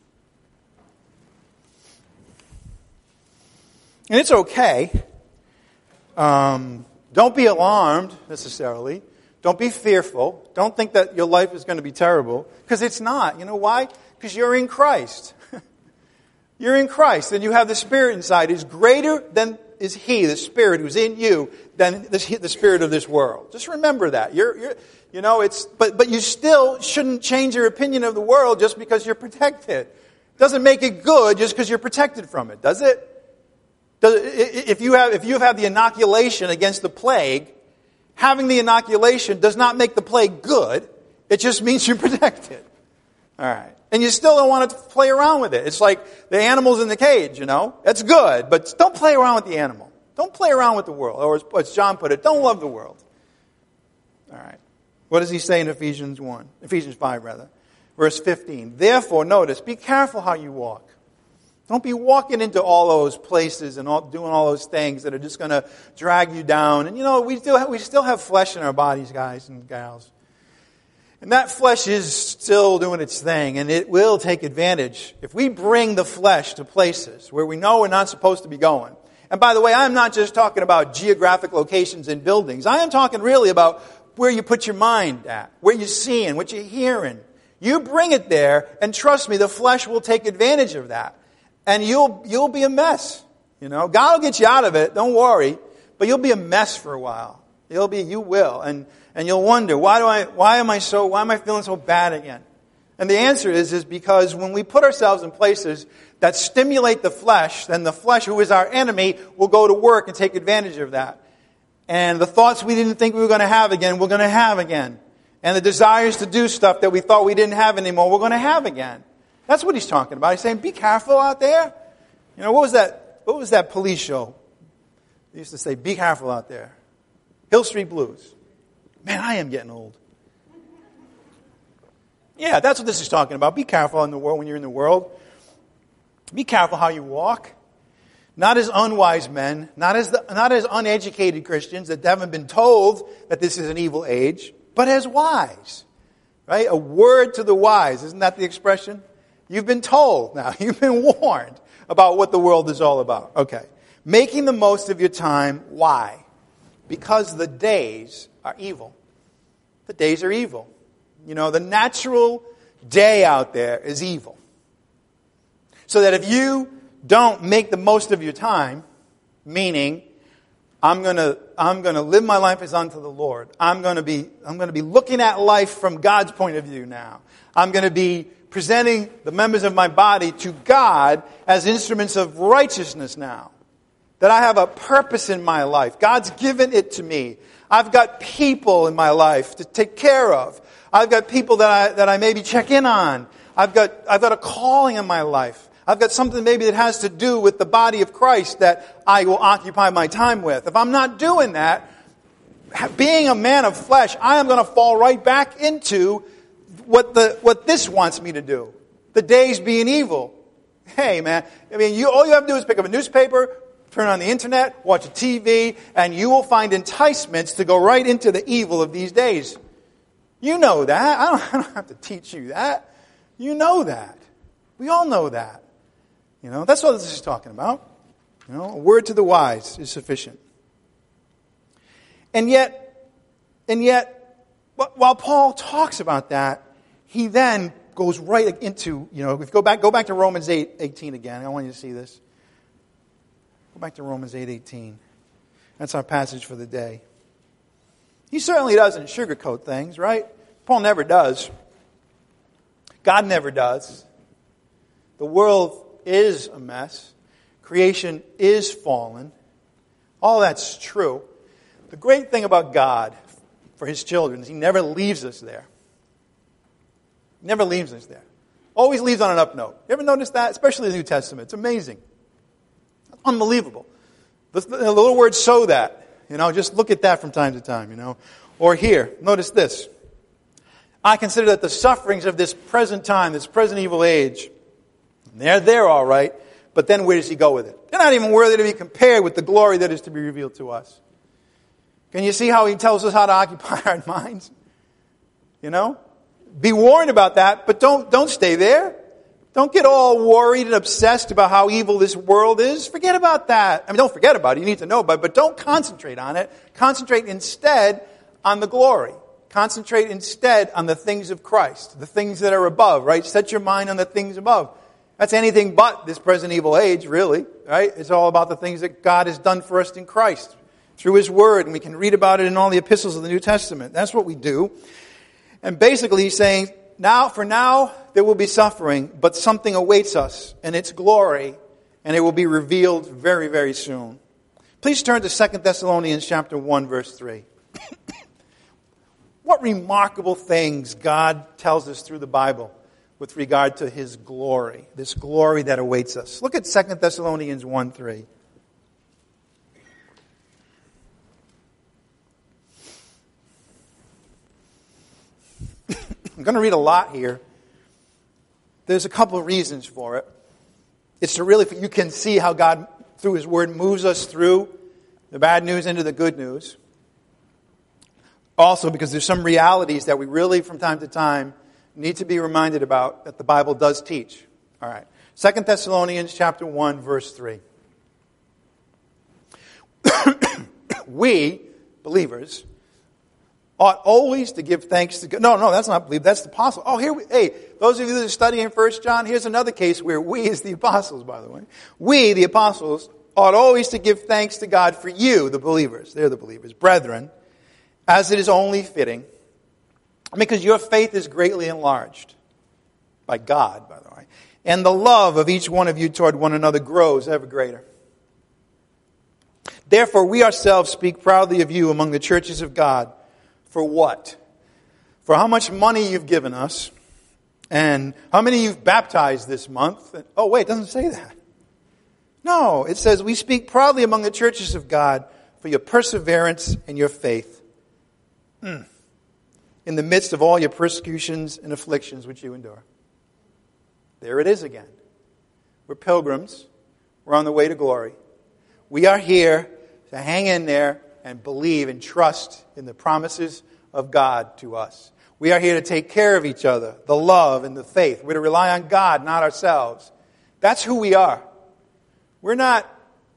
And it's okay. Um, don't be alarmed necessarily. Don't be fearful. Don't think that your life is going to be terrible. Because it's not. You know why? Because you're in Christ. You're in Christ, and you have the Spirit inside. He's greater than is He, the Spirit who's in you, than the, the spirit of this world. Just remember that. You're, you're, you know, it's. But but you still shouldn't change your opinion of the world just because you're protected. It doesn't make it good just because you're protected from it, does it? Does, if you have if you have the inoculation against the plague, having the inoculation does not make the plague good. It just means you're protected. All right. And you still don't want to play around with it. It's like the animals in the cage, you know. That's good, but don't play around with the animal. Don't play around with the world. Or as John put it, don't love the world. All right. What does he say in Ephesians one? Ephesians five, rather. Verse fifteen. Therefore, notice, be careful how you walk. Don't be walking into all those places and all, doing all those things that are just going to drag you down. And you know, we still have, we still have flesh in our bodies, guys and gals. And that flesh is still doing its thing, and it will take advantage. If we bring the flesh to places where we know we're not supposed to be going. And by the way, I'm not just talking about geographic locations and buildings. I am talking really about where you put your mind at, where you're seeing, what you're hearing. You bring it there, and trust me, the flesh will take advantage of that. And you'll you'll be a mess. You know, God will get you out of it, don't worry. But you'll be a mess for a while. You'll be, you will. And and you'll wonder, why do I why am I so why am I feeling so bad again? And the answer is is because when we put ourselves in places that stimulate the flesh, then the flesh, who is our enemy, will go to work and take advantage of that. And the thoughts we didn't think we were going to have again, we're going to have again. And the desires to do stuff that we thought we didn't have anymore, we're going to have again. That's what he's talking about. He's saying, be careful out there. You know, what was that, what was that police show? They used to say, be careful out there. Hill Street Blues. Man, I am getting old. Yeah, that's what this is talking about. Be careful in the world when you're in the world. Be careful how you walk. Not as unwise men, not as the, not as uneducated Christians that haven't been told that this is an evil age, but as wise. Right? A word to the wise. Isn't that the expression? You've been told now. You've been warned about what the world is all about. Okay. Making the most of your time. Why? Because the days are evil. The days are evil. You know, the natural day out there is evil. So that if you don't make the most of your time, meaning I'm going to I'm going to live my life as unto the Lord. I'm going to be I'm going to be looking at life from God's point of view now. I'm going to be presenting the members of my body to God as instruments of righteousness now. That I have a purpose in my life. God's given it to me. I've got people in my life to take care of. I've got people that I that I maybe check in on. I've got I've got a calling in my life. I've got something maybe that has to do with the body of Christ that I will occupy my time with. If I'm not doing that, being a man of flesh, I am going to fall right back into what the what this wants me to do. The days being evil. Hey, man, I mean, you all you have to do is pick up a newspaper, turn on the internet, watch a T V, and you will find enticements to go right into the evil of these days. You know that. I don't, I don't have to teach you that. You know that. We all know that. You know, that's what this is talking about. You know, a word to the wise is sufficient. And yet, and yet, while Paul talks about that, he then goes right into, you know, if you go back, go back to Romans eight eighteen again. I want you to see this. Go back to Romans eight eighteen. That's our passage for the day. He certainly doesn't sugarcoat things, right? Paul never does. God never does. The world is a mess. Creation is fallen. All that's true. The great thing about God for His children is He never leaves us there. He never leaves us there. Always leaves on an up note. You ever notice that? Especially the New Testament. It's amazing. Unbelievable. The, the little word "so that." You know, just look at that from time to time, you know. Or here, notice this. I consider that the sufferings of this present time, this present evil age, they're there all right, but then where does he go with it? They're not even worthy to be compared with the glory that is to be revealed to us. Can you see how he tells us how to occupy our minds? You know? Be warned about that, but don't don't stay there. Don't get all worried and obsessed about how evil this world is. Forget about that. I mean, don't forget about it. You need to know about it, but don't concentrate on it. Concentrate instead on the glory. Concentrate instead on the things of Christ, the things that are above, right? Set your mind on the things above. That's anything but this present evil age, really, right? It's all about the things that God has done for us in Christ through His Word, and we can read about it in all the epistles of the New Testament. That's what we do. And basically He's saying, now, for now, there will be suffering, but something awaits us, and it's glory, and it will be revealed very, very soon. Please turn to Second Thessalonians chapter one, verse three. What remarkable things God tells us through the Bible with regard to His glory, this glory that awaits us. Look at Second Thessalonians one three. I'm going to read a lot here. There's a couple of reasons for it. It's to really, you can see how God, through His Word, moves us through the bad news into the good news. Also, because there's some realities that we really, from time to time, need to be reminded about that the Bible does teach. All right. Second Thessalonians chapter one, verse three. We, believers, ought always to give thanks to God. No, no, that's not believe. That's the apostle. Oh, here we, hey, those of you that are studying First John, here's another case where we, as the apostles, by the way, we, the apostles, ought always to give thanks to God for you, the believers. They're the believers. Brethren, as it is only fitting, because your faith is greatly enlarged by God, by the way, and the love of each one of you toward one another grows ever greater. Therefore, we ourselves speak proudly of you among the churches of God. For what? For how much money you've given us, and how many you've baptized this month. Oh, wait, it doesn't say that. No, it says, we speak proudly among the churches of God for your perseverance and your faith. Mm. In the midst of all your persecutions and afflictions which you endure. There it is again. We're pilgrims. We're on the way to glory. We are here to hang in there and believe and trust in the promises of God to us. We are here to take care of each other, the love and the faith. We're to rely on God, not ourselves. That's who we are. We're not,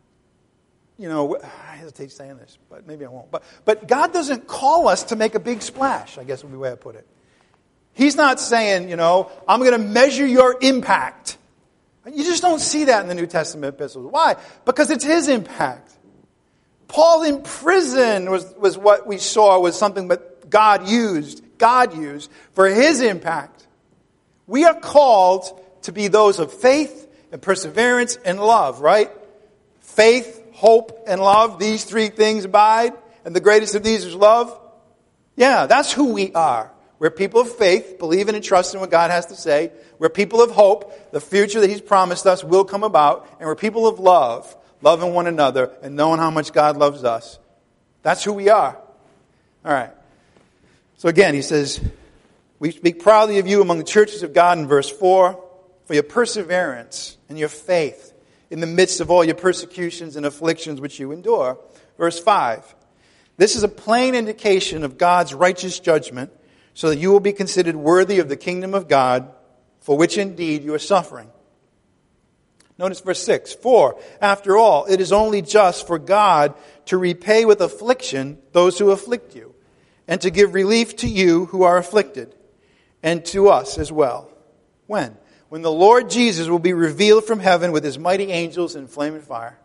you know, I hesitate saying this, but maybe I won't. But, but God doesn't call us to make a big splash, I guess would be the way I put it. He's not saying, you know, I'm going to measure your impact. You just don't see that in the New Testament epistles. Why? Because it's His impact. Paul in prison was, was what we saw was something that God used, God used for His impact. We are called to be those of faith and perseverance and love, right? Faith, hope, and love. These three things abide. And the greatest of these is love. Yeah, that's who we are. We're people of faith, believing and trusting what God has to say. We're people of hope. The future that He's promised us will come about. And we're people of love, loving one another and knowing how much God loves us. That's who we are. All right. So again, he says, we speak proudly of you among the churches of God in verse four, for your perseverance and your faith in the midst of all your persecutions and afflictions which you endure. Verse five, this is a plain indication of God's righteous judgment, so that you will be considered worthy of the kingdom of God, for which indeed you are suffering. Notice verse six. For, after all, it is only just for God to repay with affliction those who afflict you, and to give relief to you who are afflicted, and to us as well. When? When the Lord Jesus will be revealed from heaven with His mighty angels in flaming fire,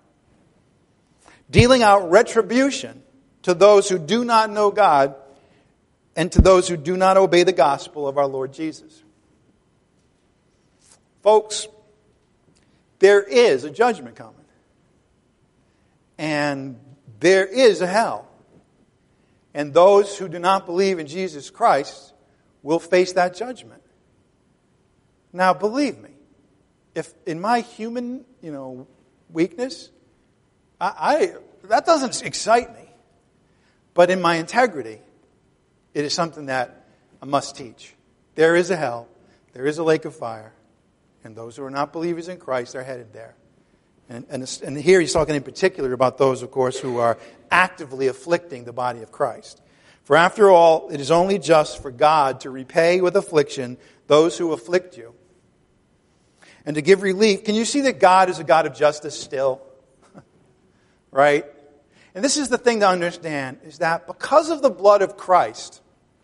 dealing out retribution to those who do not know God, and to those who do not obey the gospel of our Lord Jesus. Folks, there is a judgment coming. And there is a hell. And those who do not believe in Jesus Christ will face that judgment. Now, believe me, if in my human, you know, weakness, I, I that doesn't excite me. But in my integrity, it is something that I must teach. There is a hell. There is a lake of fire. And those who are not believers in Christ are headed there. And, and, and here he's talking in particular about those, of course, who are actively afflicting the body of Christ. For after all, it is only just for God to repay with affliction those who afflict you, and to give relief. Can you see that God is a God of justice still? Right? And this is the thing to understand, is that because of the blood of Christ,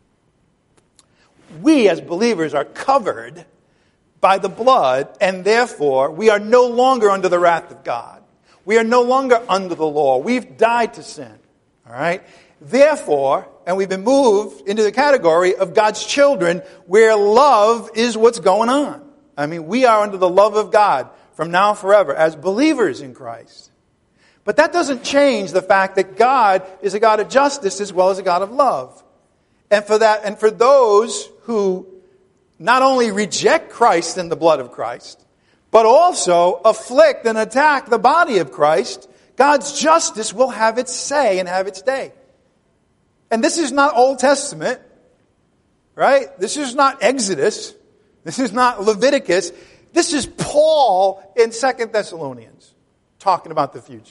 we as believers are covered by the blood, and therefore we are no longer under the wrath of God. We are no longer under the law. We've died to sin. All right? Therefore, and we've been moved into the category of God's children, where love is what's going on. I mean, we are under the love of God from now forever as believers in Christ. But that doesn't change the fact that God is a God of justice as well as a God of love. And for that, and for those who not only reject Christ and the blood of Christ, but also afflict and attack the body of Christ, God's justice will have its say and have its day. And this is not Old Testament, right? This is not Exodus. This is not Leviticus. This is Paul in Second Thessalonians talking about the future.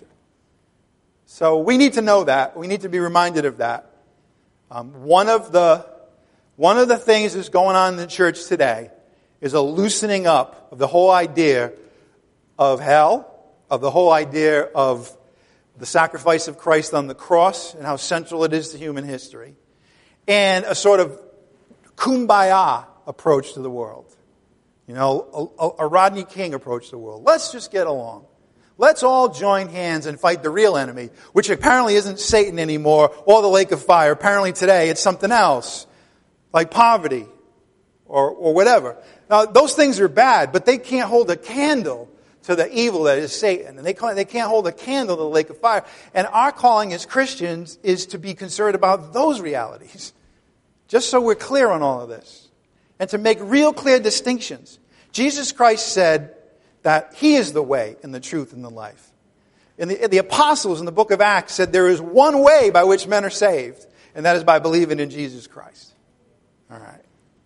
So we need to know that. We need to be reminded of that. Um, one of the one of the things that's going on in the church today is a loosening up of the whole idea of hell, of the whole idea of the sacrifice of Christ on the cross and how central it is to human history, and a sort of kumbaya approach to the world. You know, a, a Rodney King approach to the world. Let's just get along. Let's all join hands and fight the real enemy, which apparently isn't Satan anymore or the lake of fire. Apparently today it's something else, like poverty or, or whatever. Now, those things are bad, but they can't hold a candle to the evil that is Satan. And they can't, they can't hold a candle to the lake of fire. And our calling as Christians is to be concerned about those realities. Just so we're clear on all of this. And to make real clear distinctions. Jesus Christ said that He is the way and the truth and the life. And the, the apostles in the book of Acts said there is one way by which men are saved. And that is by believing in Jesus Christ. All right.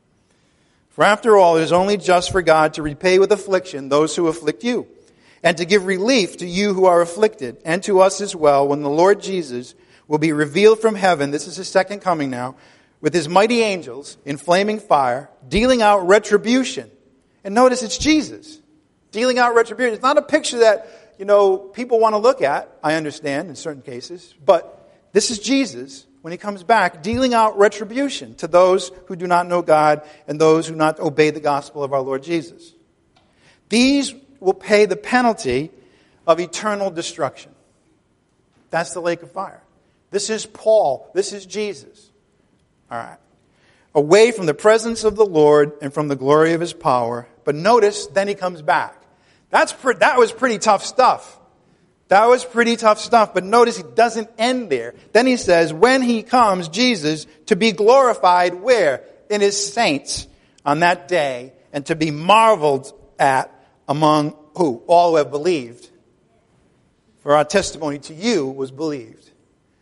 For after all, it is only just for God to repay with affliction those who afflict you, and to give relief to you who are afflicted, and to us as well, when the Lord Jesus will be revealed from heaven, this is His second coming now, with His mighty angels in flaming fire, dealing out retribution. And notice it's Jesus, dealing out retribution. It's not a picture that, you know, people want to look at, I understand, in certain cases, but this is Jesus, when He comes back, dealing out retribution to those who do not know God and those who do not obey the gospel of our Lord Jesus. These will pay the penalty of eternal destruction. That's the lake of fire. This is Paul. This is Jesus. All right. Away from the presence of the Lord and from the glory of His power. But notice, then He comes back. That's pre- that was pretty tough stuff. That was pretty tough stuff, but notice He doesn't end there. Then He says, when He comes, Jesus, to be glorified where? In His saints on that day, and to be marveled at among who? All who have believed. For our testimony to you was believed.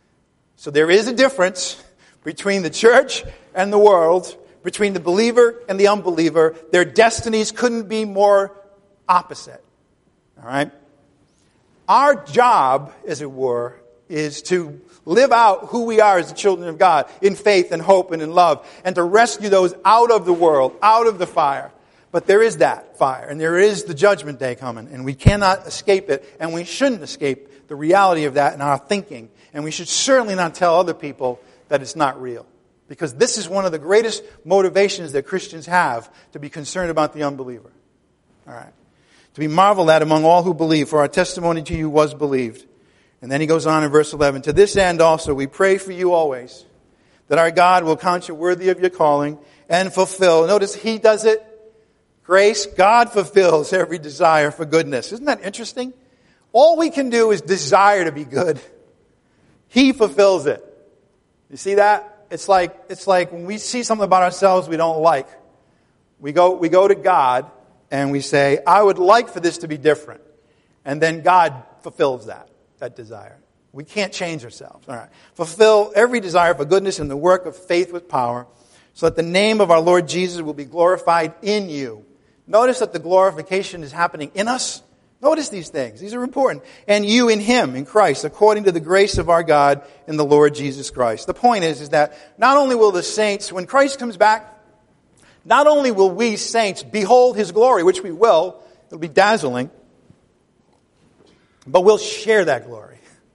So there is a difference between the church and the world, between the believer and the unbeliever. Their destinies couldn't be more opposite. All right? Our job, as it were, is to live out who we are as the children of God in faith and hope and in love, and to rescue those out of the world, out of the fire. But there is that fire, and there is the judgment day coming, and we cannot escape it, and we shouldn't escape the reality of that in our thinking. And we should certainly not tell other people that it's not real. Because this is one of the greatest motivations that Christians have, to be concerned about the unbeliever. All right. To be marveled at among all who believe, for our testimony to you was believed. And then he goes on in verse eleven, to this end also we pray for you always, that our God will count you worthy of your calling and fulfill. Notice He does it. Grace, God fulfills every desire for goodness. Isn't that interesting? All we can do is desire to be good. He fulfills it. You see that? It's like, it's like when we see something about ourselves we don't like. We go, we go to God and we say, I would like for this to be different. And then God fulfills that, that desire. We can't change ourselves. All right. Fulfill every desire for goodness in the work of faith with power, so that the name of our Lord Jesus will be glorified in you. Notice that the glorification is happening in us. Notice these things. These are important. And you in Him, in Christ, according to the grace of our God in the Lord Jesus Christ. The point is, is that not only will the saints, when Christ comes back, not only will we saints behold His glory, which we will, it'll be dazzling, but we'll share that glory.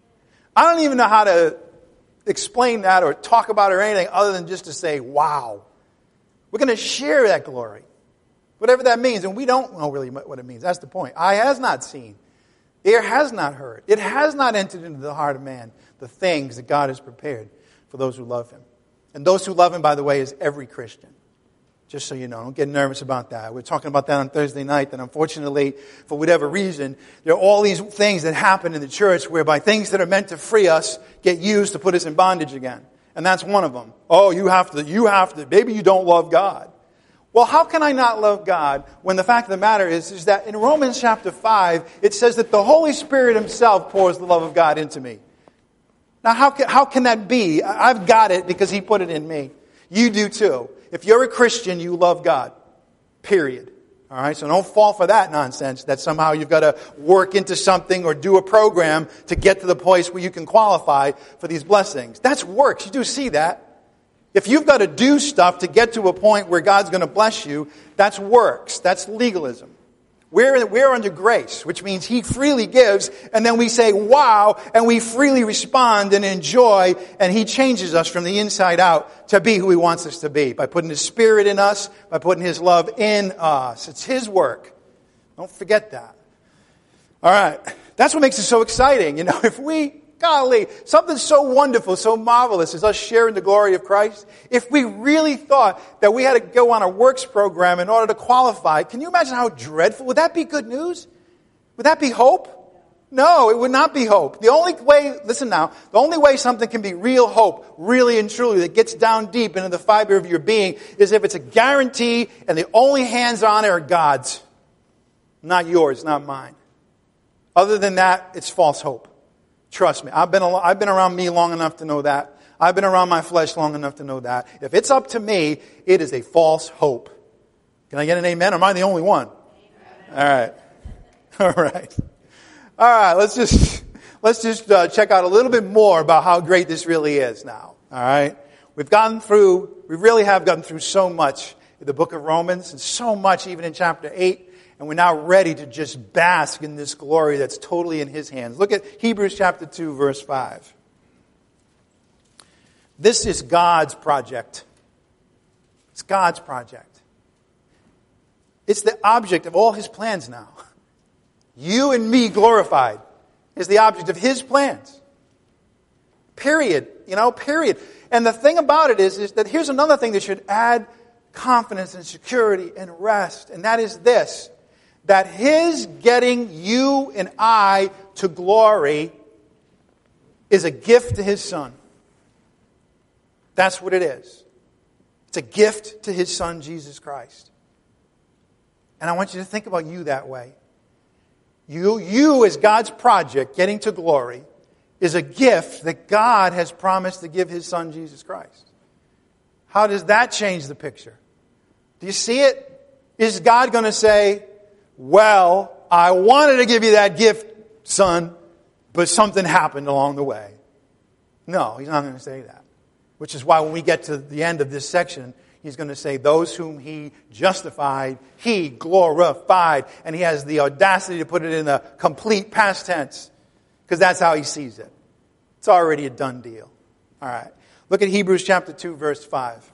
I don't even know how to explain that or talk about it or anything other than just to say, wow. We're going to share that glory. Whatever that means. And we don't know really what it means. That's the point. Eye has not seen. Ear has not heard. It has not entered into the heart of man the things that God has prepared for those who love Him. And those who love Him, by the way, is every Christian. Just so you know, don't get nervous about that. We're talking about that on Thursday night, that unfortunately, for whatever reason, there are all these things that happen in the church whereby things that are meant to free us get used to put us in bondage again. And that's one of them. Oh, you have to, you have to, maybe you don't love God. Well, how can I not love God when the fact of the matter is, is that in Romans chapter five, it says that the Holy Spirit Himself pours the love of God into me. Now, how can, how can that be? I've got it because He put it in me. You do too. If you're a Christian, you love God. Period. All right, so don't fall for that nonsense that somehow you've got to work into something or do a program to get to the place where you can qualify for these blessings. That's works. You do see that. If you've got to do stuff to get to a point where God's going to bless you, that's works. That's legalism. We're, we're under grace, which means He freely gives, and then we say, wow, and we freely respond and enjoy, and He changes us from the inside out to be who He wants us to be, by putting His Spirit in us, by putting His love in us. It's His work. Don't forget that. All right. That's what makes it so exciting. You know, if we, golly, something so wonderful, so marvelous as us sharing the glory of Christ, if we really thought that we had to go on a works program in order to qualify, can you imagine how dreadful? Would that be good news? Would that be hope? No, it would not be hope. The only way, listen now, the only way something can be real hope, really and truly, that gets down deep into the fiber of your being, is if it's a guarantee and the only hands on it are God's. Not yours, not mine. Other than that, it's false hope. Trust me, I've been I've been around me long enough to know that. I've been around my flesh long enough to know that. If it's up to me, it is a false hope. Can I get an amen? Or am I the only one? Amen. All right. All right. All right, let's just let's just uh, check out a little bit more about how great this really is now. All right? We've gotten through, we really have gotten through so much in the book of Romans, and so much even in chapter eight. And we're now ready to just bask in this glory that's totally in His hands. Look at Hebrews chapter two, verse five. This is God's project. It's God's project. It's the object of all His plans now. You and me glorified is the object of His plans. Period. You know, period. And the thing about it is, is that here's another thing that should add confidence and security and rest. And that is this. That His getting you and I to glory is a gift to His Son. That's what it is. It's a gift to His Son, Jesus Christ. And I want you to think about you that way. You, you as God's project, getting to glory, is a gift that God has promised to give His Son, Jesus Christ. How does that change the picture? Do you see it? Is God going to say, well, I wanted to give you that gift, son, but something happened along the way? No, He's not going to say that. Which is why when we get to the end of this section, He's going to say, those whom He justified, He glorified. And He has the audacity to put it in a complete past tense, because that's how He sees it. It's already a done deal. All right. Look at Hebrews chapter two, verse five.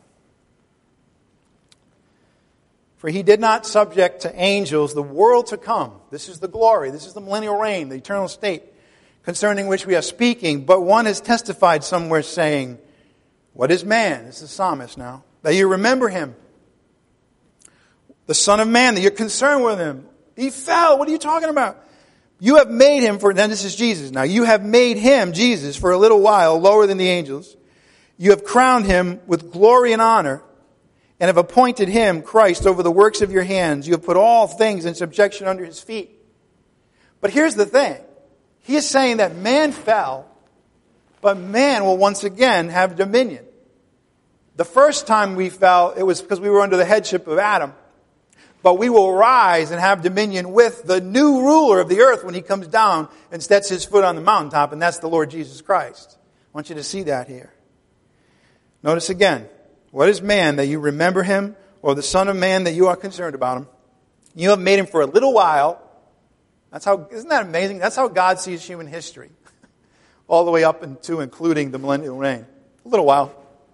For He did not subject to angels the world to come. This is the glory. This is the millennial reign, the eternal state, concerning which we are speaking. But one has testified somewhere saying, what is man? This is the psalmist now. That you remember him. The Son of Man, that you're concerned with Him. He fell. What are you talking about? You have made Him for, then this is Jesus now. You have made Him, Jesus, for a little while lower than the angels. You have crowned Him with glory and honor, and have appointed Him, Christ, over the works of your hands. You have put all things in subjection under His feet. But here's the thing. He is saying that man fell, but man will once again have dominion. The first time we fell, it was because we were under the headship of Adam. But we will rise and have dominion with the new ruler of the earth when He comes down and sets His foot on the mountaintop, and that's the Lord Jesus Christ. I want you to see that here. Notice again. What is man that you remember him, or the Son of Man that you are concerned about him? You have made him for a little while. That's how, isn't that amazing? That's how God sees human history. All the way up into including the millennial reign. A little while.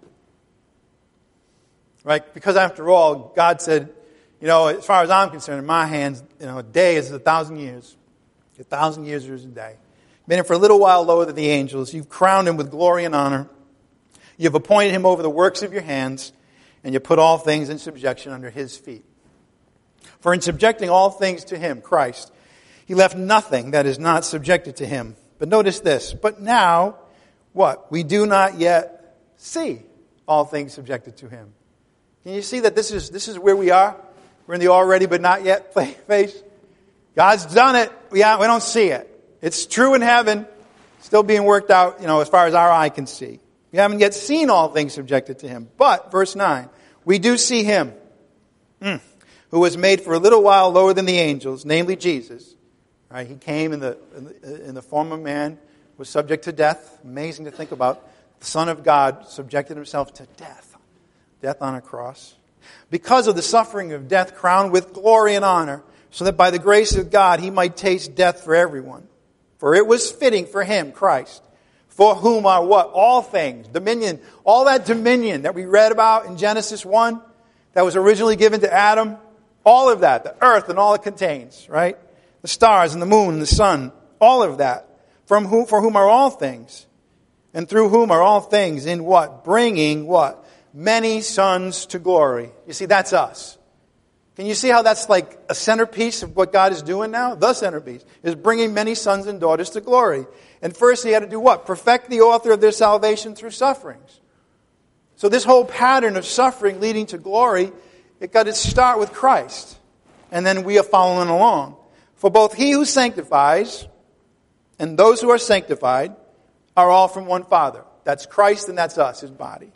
Right? Because after all, God said, you know, as far as I'm concerned, in my hands, you know, a day is a thousand years. A thousand years is a day. Made him for a little while lower than the angels. You've crowned him with glory and honor. You've appointed him over the works of your hands, and you put all things in subjection under his feet. For in subjecting all things to him, Christ, he left nothing that is not subjected to him. But notice this. But now, what? We do not yet see all things subjected to him. Can you see that this is this is where we are? We're in the already but not yet phase. God's done it. We, we don't see it. It's true in heaven. Still being worked out, you know, as far as our eye can see. We haven't yet seen all things subjected to him. But, verse nine, we do see him, mm, who was made for a little while lower than the angels, namely Jesus. Right? He came in the, in the in the form of man, was subject to death. Amazing to think about. The Son of God subjected himself to death. Death on a cross. Because of the suffering of death, crowned with glory and honor, so that by the grace of God he might taste death for everyone. For it was fitting for him, Christ, for whom are what? All things. Dominion. All that dominion that we read about in Genesis one, that was originally given to Adam. All of that. The earth and all it contains, right? The stars and the moon and the sun. All of that. From whom, for whom are all things. And through whom are all things. In what? Bringing what? Many sons to glory. You see, that's us. Can you see how that's like a centerpiece of what God is doing now? The centerpiece is bringing many sons and daughters to glory. And first he had to do what? Perfect the author of their salvation through sufferings. So this whole pattern of suffering leading to glory, it got its start with Christ. And then we are following along. For both he who sanctifies and those who are sanctified are all from one Father. That's Christ and that's us, his body.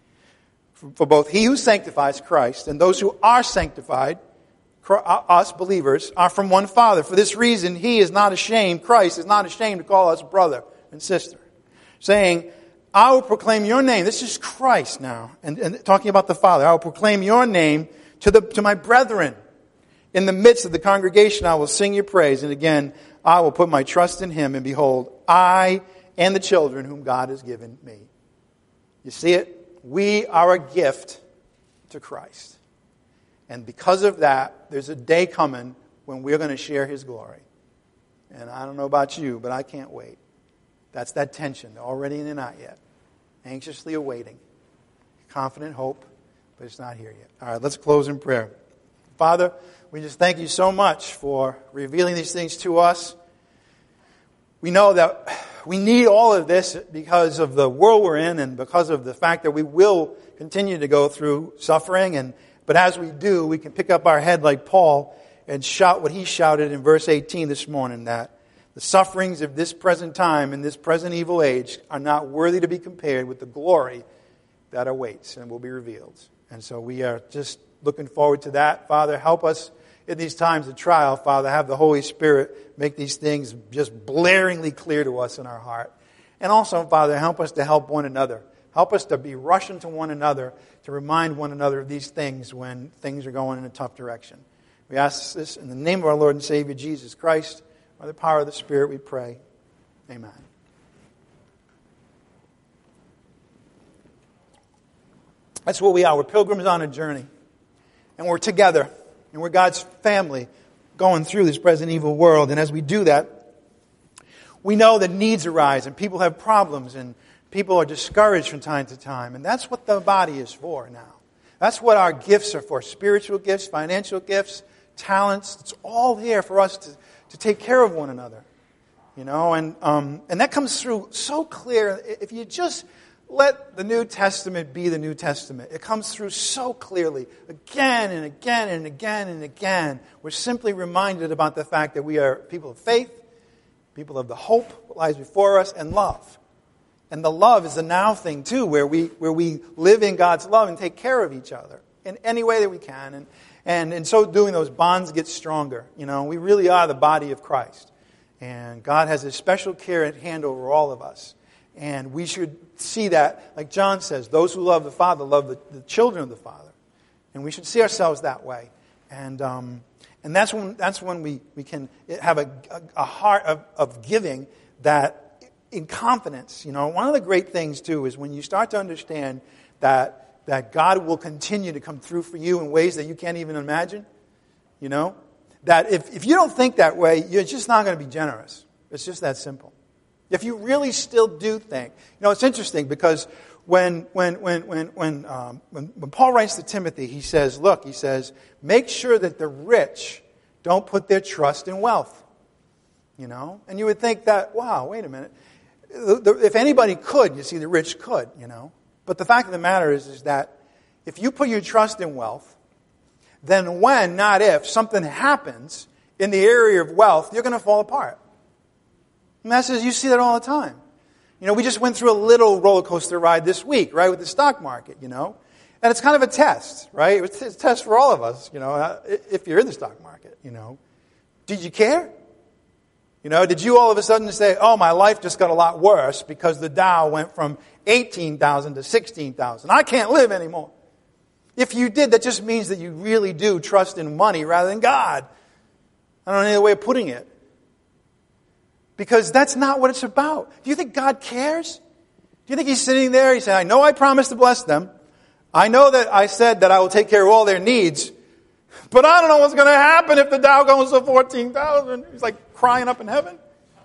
For both he who sanctifies, Christ, and those who are sanctified, us believers, are from one Father. For this reason, he is not ashamed, Christ is not ashamed to call us brother and sister, saying, I will proclaim your name. This is Christ now, and, and talking about the Father. I will proclaim your name to the to my brethren. In the midst of the congregation, I will sing your praise. And again, I will put my trust in him, and behold, I and the children whom God has given me. You see it? We are a gift to Christ. And because of that, there's a day coming when we're going to share his glory. And I don't know about you, but I can't wait. That's that tension, already in and not yet. Anxiously awaiting. Confident hope, but it's not here yet. All right, let's close in prayer. Father, we just thank you so much for revealing these things to us. We know that we need all of this because of the world we're in and because of the fact that we will continue to go through suffering. And but as we do, we can pick up our head like Paul and shout what he shouted in verse eighteen this morning, that the sufferings of this present time and this present evil age are not worthy to be compared with the glory that awaits and will be revealed. And so we are just looking forward to that. Father, help us in these times of trial, Father. Have the Holy Spirit make these things just blaringly clear to us in our heart. And also, Father, help us to help one another. Help us to be rushing to one another to remind one another of these things when things are going in a tough direction. We ask this in the name of our Lord and Savior, Jesus Christ. By the power of the Spirit we pray. Amen. That's what we are. We're pilgrims on a journey. And we're together. And we're God's family going through this present evil world. And as we do that, we know that needs arise and people have problems and people are discouraged from time to time. And that's what the body is for now. That's what our gifts are for. Spiritual gifts, financial gifts, talents. It's all there for us to, to take care of one another. You know, and um, and that comes through so clear. If you just let the New Testament be the New Testament. It comes through so clearly, again and again and again and again. We're simply reminded about the fact that we are people of faith, people of the hope that lies before us, and love. And the love is a now thing too, where we where we live in God's love and take care of each other in any way that we can. And and in so doing, those bonds get stronger. You know, we really are the body of Christ. And God has a special care and hand over all of us. And we should see that, like John says, those who love the Father love the, the children of the Father. And we should see ourselves that way. And um, and that's when that's when we, we can have a, a, a heart of, of giving that in confidence. You know, one of the great things, too, is when you start to understand that, that God will continue to come through for you in ways that you can't even imagine. You know, that if, if you don't think that way, you're just not going to be generous. It's just that simple. If you really still do think, you know, it's interesting because when when when when when um, when, when Paul writes to Timothy, he says, "Look," he says, "make sure that the rich don't put their trust in wealth." You know, and you would think that, wow, wait a minute, if anybody could, you see, the rich could, you know. But the fact of the matter is, is that if you put your trust in wealth, then when, not if, something happens in the area of wealth, you're going to fall apart. And that's just, you see that all the time. You know, we just went through a little roller coaster ride this week, right, with the stock market, you know. And it's kind of a test, right? It's a test for all of us, you know, if you're in the stock market, you know. Did you care? You know, did you all of a sudden say, oh, my life just got a lot worse because the Dow went from eighteen thousand to sixteen thousand. I can't live anymore. If you did, that just means that you really do trust in money rather than God. I don't know any other way of putting it. Because that's not what it's about. Do you think God cares? Do you think he's sitting there, he's saying, I know I promised to bless them. I know that I said that I will take care of all their needs. But I don't know what's going to happen if the Dow goes to fourteen thousand. He's like crying up in heaven.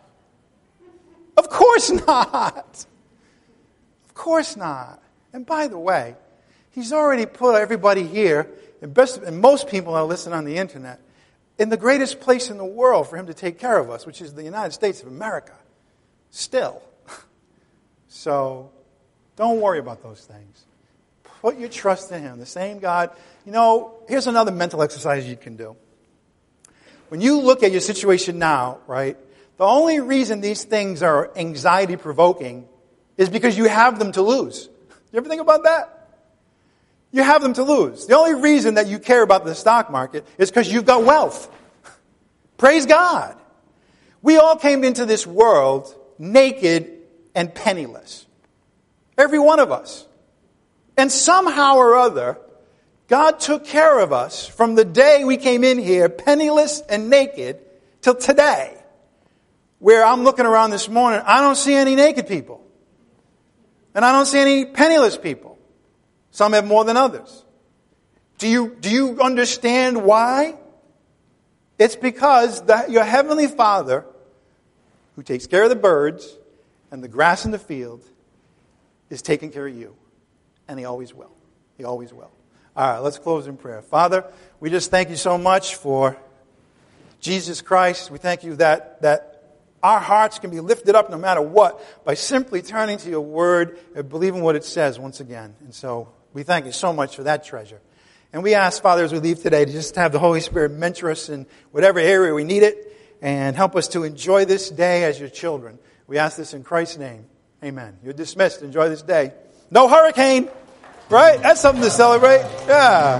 Of course not. Of course not. And by the way, he's already put everybody here, and, best, and most people that listen on the internet, in the greatest place in the world for him to take care of us, which is the United States of America. Still. So, don't worry about those things. Put your trust in him. The same God. You know, here's another mental exercise you can do. When you look at your situation now, right, the only reason these things are anxiety-provoking is because you have them to lose. You ever think about that? You have them to lose. The only reason that you care about the stock market is because you've got wealth. Praise God. We all came into this world naked and penniless. Every one of us. And somehow or other, God took care of us from the day we came in here, penniless and naked, till today. Where I'm looking around this morning, I don't see any naked people. And I don't see any penniless people. Some have more than others. Do you, do you understand why? It's because the, your Heavenly Father, who takes care of the birds and the grass in the field, is taking care of you. And he always will. He always will. All right, let's close in prayer. Father, we just thank you so much for Jesus Christ. We thank you that, that our hearts can be lifted up no matter what by simply turning to your word and believing what it says once again. And so we thank you so much for that treasure. And we ask, Father, as we leave today, to just have the Holy Spirit mentor us in whatever area we need it and help us to enjoy this day as your children. We ask this in Christ's name. Amen. You're dismissed. Enjoy this day. No hurricane, right? That's something to celebrate. Yeah.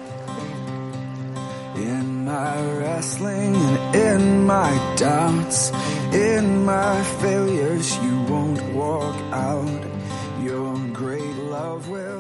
In my wrestling and in my doubts, in my failures, you won't walk out. Your great love will